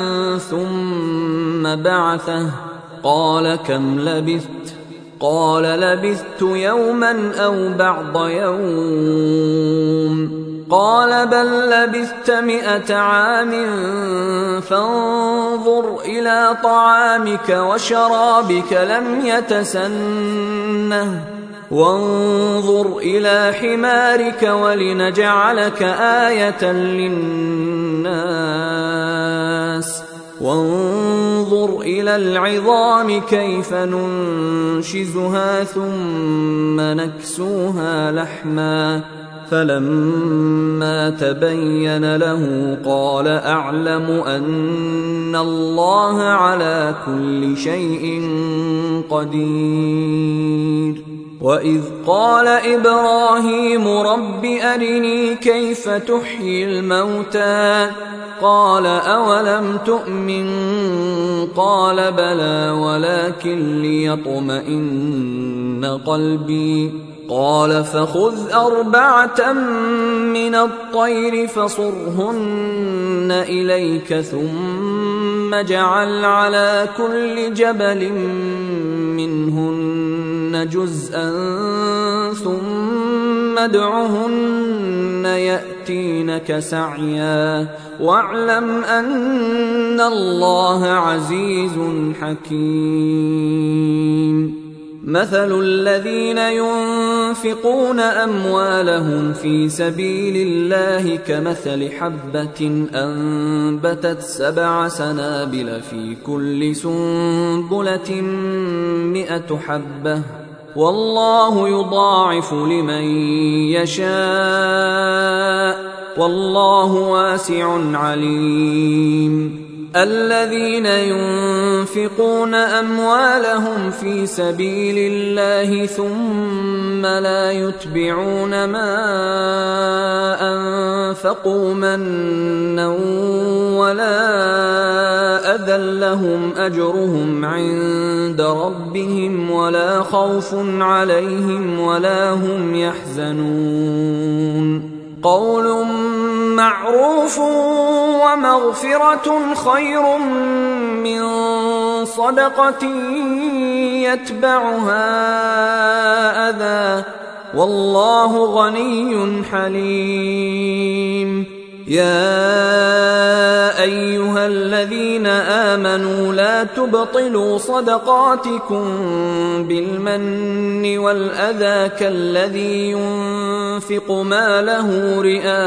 ثم بعثه قال كم لبثت قال لبثت يوما أو بعض يوم قال بل لبثت مئة عام فانظر إلى طعامك وشرابك لم يتسنه وانظر إلى حمارك ولنجعلك آية للناس وانظر إلى العظام كيف ننشزها ثم نكسوها لحما فلما تبين له قال أعلم أن الله على كل شيء قدير. وإذ قال إبراهيم رب أرني كيف تحيي الموتى قال أولم تؤمن قال بلى ولكن ليطمئن قلبي قال فخذ أربعة من الطير فصرهن إليك ثم اجعل على كل جبل منهن جزءا ثم ادعهن يأتينك سعيا واعلم أن الله عزيز حكيم. مثل الذين ينفقون أموالهم في سبيل الله كمثل حبة أنبتت سبع سنابل في كل سنبلة مئة حبة والله يضاعف لمن يشاء والله واسع عليم. الذين ينفقون أموالهم في سبيل الله ثم لا يتبعون ما أنفقوا منا ولا أذى لهم أجرهم عند ربهم ولا خوف عليهم ولا هم يحزنون. قول معروف ومغفرة خير من صدقة يتبعها أذى والله غني حليم. يا أيها الذين آمنوا لا تبطلوا صدقاتكم بالمن والأذى كالذي ينفق ماله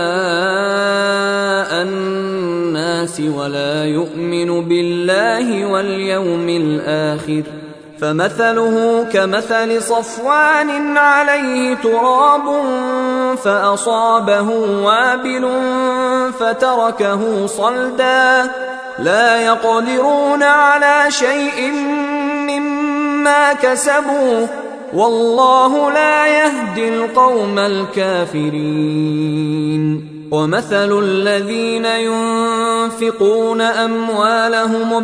رئاء الناس ولا يؤمن بالله واليوم الآخر فمثله كمثل صفوان عليه تراب فأصابه وابل فتركه صلدا لا يقدرون على شيء مما كسبوا والله لا يهدي القوم الكافرين. ومثل الذين ينفقون أموالهم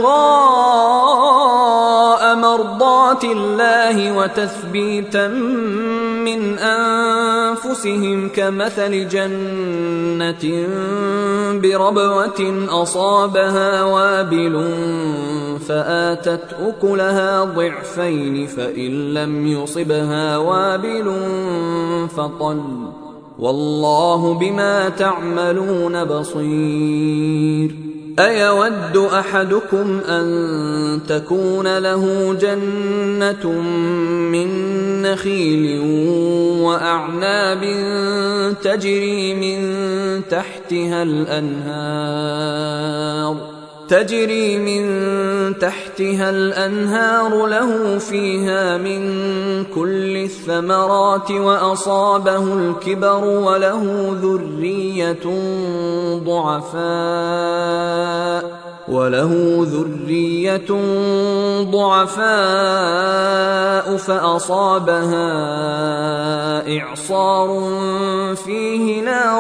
ابتغاء مرضات الله وتثبيتا من أنفسهم كمثل جنة بربوة أصابها وابل فآتت أكلها ضعفين فإن لم يصبها وابل فطل والله بما تعملون بصير. أيود أحدكم أن تكون له جنة من نخيل وأعناب تجري من تحتها الأنهار تجري من تحتها الأنهار له فيها من كل الثمرات وأصابه الكبر وله ذرية ضعفاء وله ذرية ضعفاء فأصابها إعصار فيه نار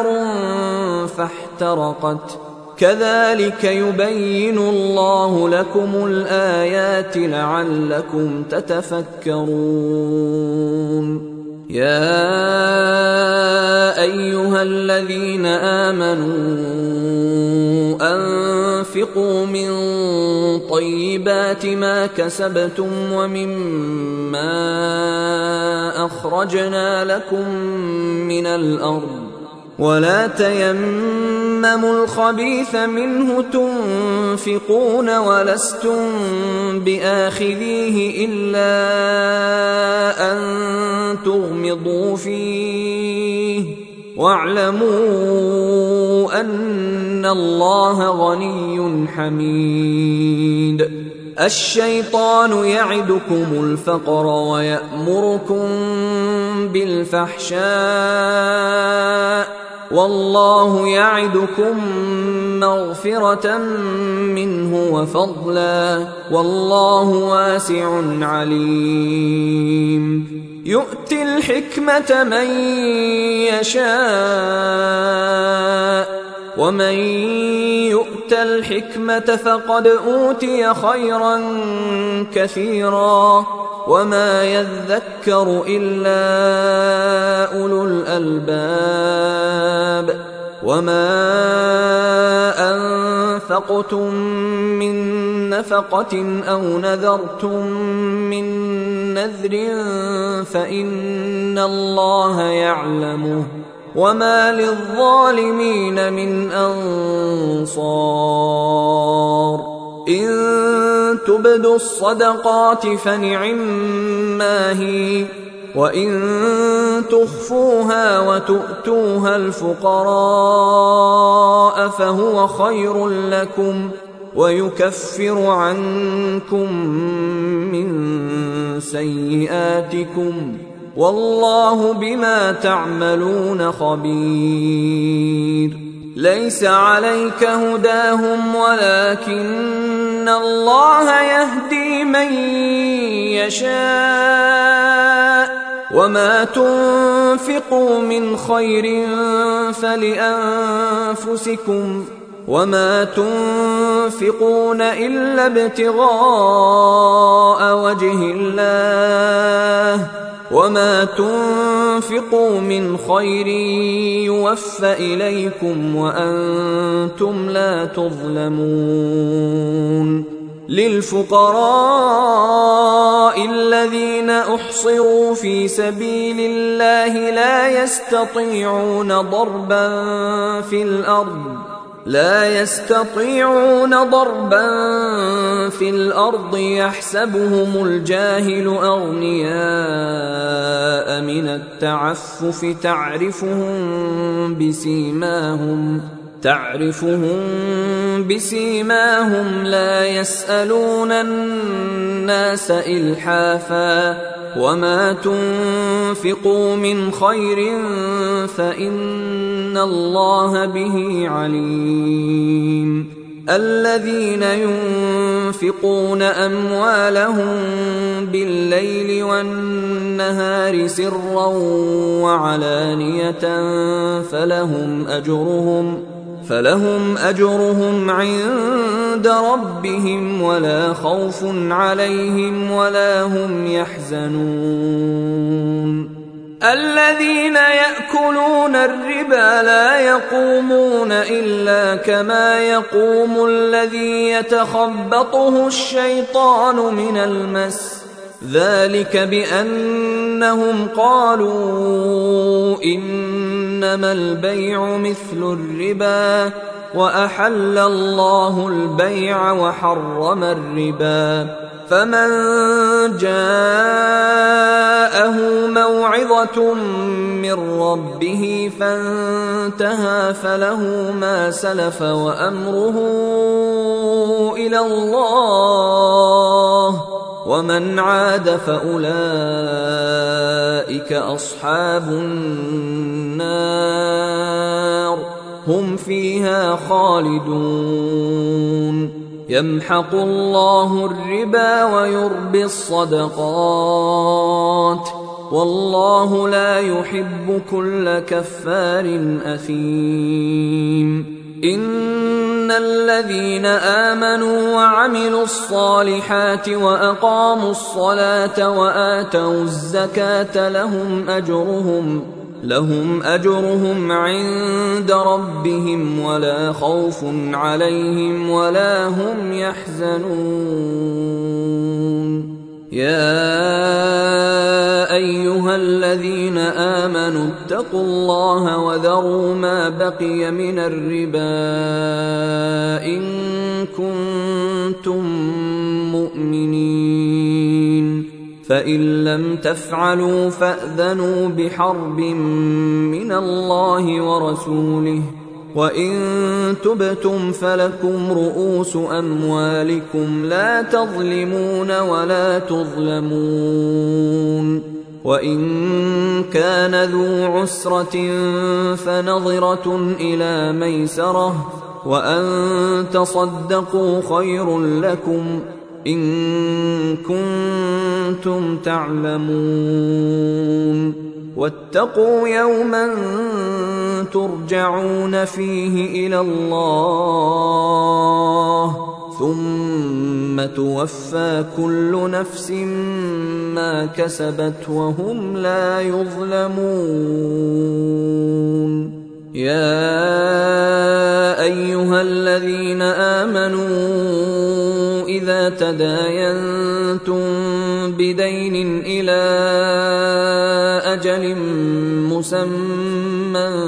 فاحترقت كذلك يبين الله لكم الآيات لعلكم تتفكرون. يا أيها الذين آمنوا أنفقوا من طيبات ما كسبتم ومما أخرجنا لكم من الأرض ولا تيمموا الخبيث منه تنفقون ولستم بآخذيه إلا أن تغمضوا فيه واعلموا أن الله غني حميد. الشيطان يعدكم الفقر ويأمركم بالفحشاء والله يعدكم مغفرة منه وفضلا والله واسع عليم. يؤتي الحكمة من يشاء ومن يؤت الحكمة فقد أوتي خيرا كثيرا وما يذكر إلا أولو الألباب. وما أنفقتم من نفقة أو نذرتم من نذر فإن الله يعلمه وما للظالمين من أنصار. إن تبدوا الصدقات فنعما هي وإن تخفوها وتؤتوها الفقراء فهو خير لكم ويكفر عنكم من سيئاتكم والله بما تعملون خبير. ليس عليك هداهم ولكن الله يهدي من يشاء وما تنفقوا من خير فلأنفسكم وما تنفقون إلا ابتغاء وجه الله وما تنفقوا من خير يوفى إليكم وأنتم لا تظلمون. للفقراء الذين أحصروا في سبيل الله لا يستطيعون ضربا في الأرض لا يستطيعون ضربا في الأرض يحسبهم الجاهل أغنياء من التعفف تعرفهم بسيماهم تعرفهم بسيماهم لا يسألون الناس إلحافا وما تنفقوا من خير فإن الله به عليم. الذين ينفقون أموالهم بالليل والنهار سرا وعلانية فلهم أجرهم فلهم أجرهم عند ربهم ولا خوف عليهم ولا هم يحزنون الذين يأكلون الربا لا يقومون إلا كما يقوم الذي يتخبطه الشيطان من المس ذلك بأنهم قالوا إنما البيع مثل الربا وأحل الله البيع وحرم الربا فمن جاءه موعظة من ربه فانتهى فله ما سلف وأمره إلى الله ومن عاد فأولئك أصحاب النار هم فيها خالدون يمحق الله الربا ويربي الصدقات والله لا يحب كل كفار أثيم إن الذين آمنوا وعملوا الصالحات وأقاموا الصلاة وآتوا الزكاة لهم أجرهم لهم أجرهم عند ربهم ولا خوف عليهم ولا هم يحزنون يا أيها الذين آمنوا اتقوا الله وذروا ما بقي من الربا إن كنتم مؤمنين فإن لم تفعلوا فأذنوا بحرب من الله ورسوله وإن تبتم فلكم رؤوس أموالكم لا تظلمون ولا تظلمون وإن كان ذو عسرة فنظرة إلى ميسرة وأن تصدقوا خير لكم إن كنتم تعلمون واتقوا يوما ترجعون فيه إلى الله ثم توفى كل نفس ما كسبت وهم لا يظلمون يا أيها الذين آمنوا إذا تداينتم بدين إلى أجل مسمى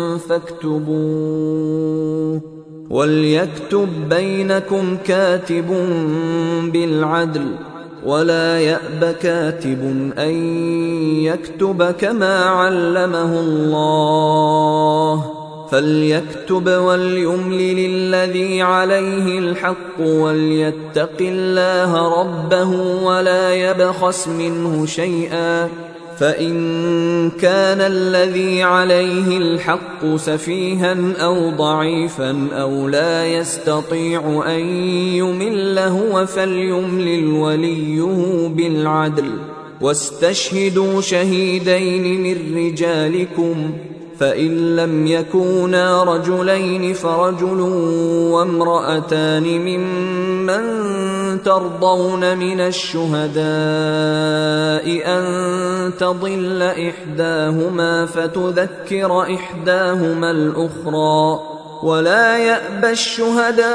فاكتبوه وليكتب بينكم كاتب بالعدل ولا يأب كاتب أن يكتب كما علمه الله فليكتب وليملل الذي عليه الحق وليتق الله ربه ولا يبخس منه شيئا فإن كان الذي عليه الحق سفيها أو ضعيفا أو لا يستطيع أن يمل هو فليملل وليه بالعدل واستشهدوا شهيدين من رجالكم فإن لم يكونا رجلين فرجل وامرأتان ممن ترضون من الشهداء أن تضل إحداهما فتذكر إحداهما الأخرى ولا يأبى الشهداء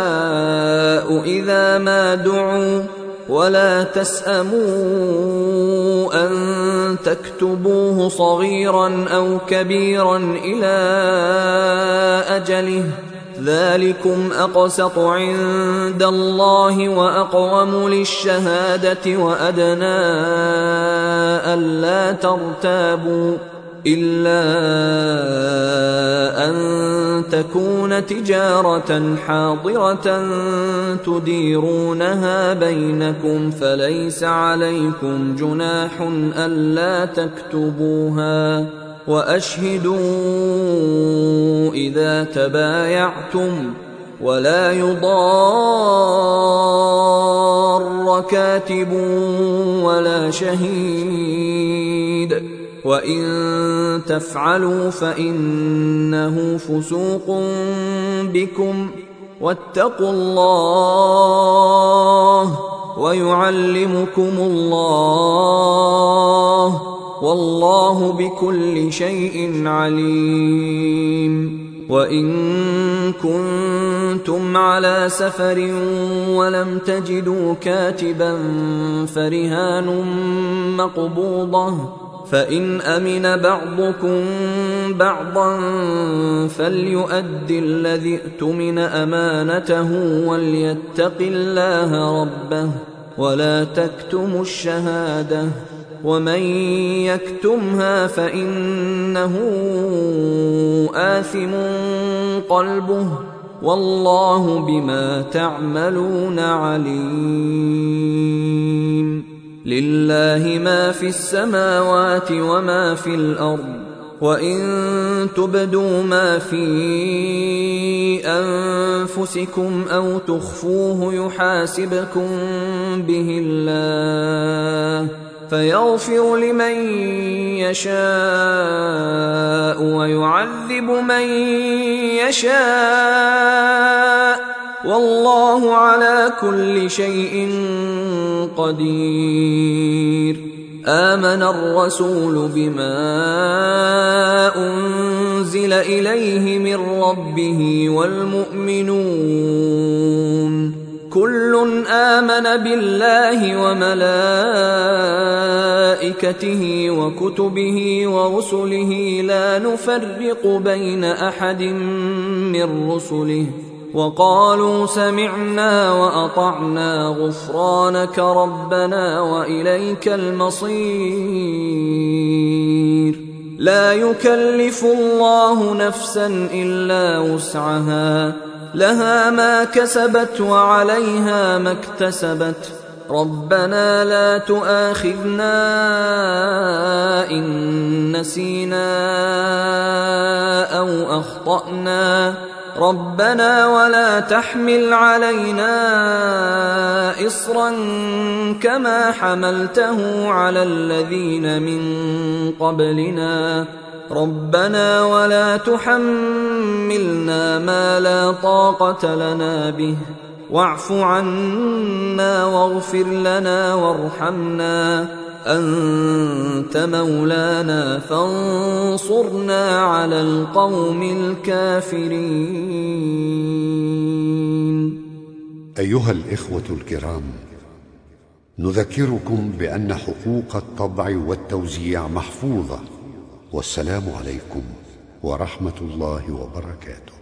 إذا ما دعوا ولا تسأموا أن تكتبوه صغيرا أو كبيرا إلى أجله ذلكم أقسط عند الله وأقوم للشهادة وأدنى ألا ترتابوا إلا أن تكون تجارة حاضرة تديرونها بينكم فليس عليكم جناح ألا تكتبوها وأشهدوا إذا تبايعتم ولا يضار كاتب ولا شهيد وإن تفعلوا فإنه فسوق بكم واتقوا الله ويعلمكم الله والله بكل شيء عليم. وإن كنتم على سفر ولم تجدوا كاتبا فرهان مقبوضة فإن أمن بعضكم بعضا فليؤدي الذي ائتمن أمانته وليتق الله ربه ولا تكتموا الشهادة ومن يكتمها فإنه آثم قلبه والله بما تعملون عليم. لله ما في السماوات وما في الأرض وإن تبدوا ما في أنفسكم أو تخفوه يحاسبكم به الله فيغفر لمن يشاء ويعذب من يشاء والله على كل شيء قدير. آمن الرسول بما أنزل إليه من ربه والمؤمنون كل آمن بالله وملائكته وكتبه ورسله لا نفرق بين أحد من رسله وقالوا سمعنا وأطعنا غفرانك ربنا وإليك المصير. لا يكلف الله نفسا إلا وسعها لها ما كسبت وعليها ما اكتسبت ربنا لا تؤاخذنا إن نسينا أو أخطأنا ربنا ولا تحمل علينا إصرا كما حملته على الذين من قبلنا ربنا ولا تحملنا ما لا طاقة لنا به واعف عنا واغفر لنا وارحمنا أنت مولانا فانصرنا على القوم الكافرين. أيها الإخوة الكرام، نذكركم بأن حقوق الطبع والتوزيع محفوظة، والسلام عليكم ورحمة الله وبركاته.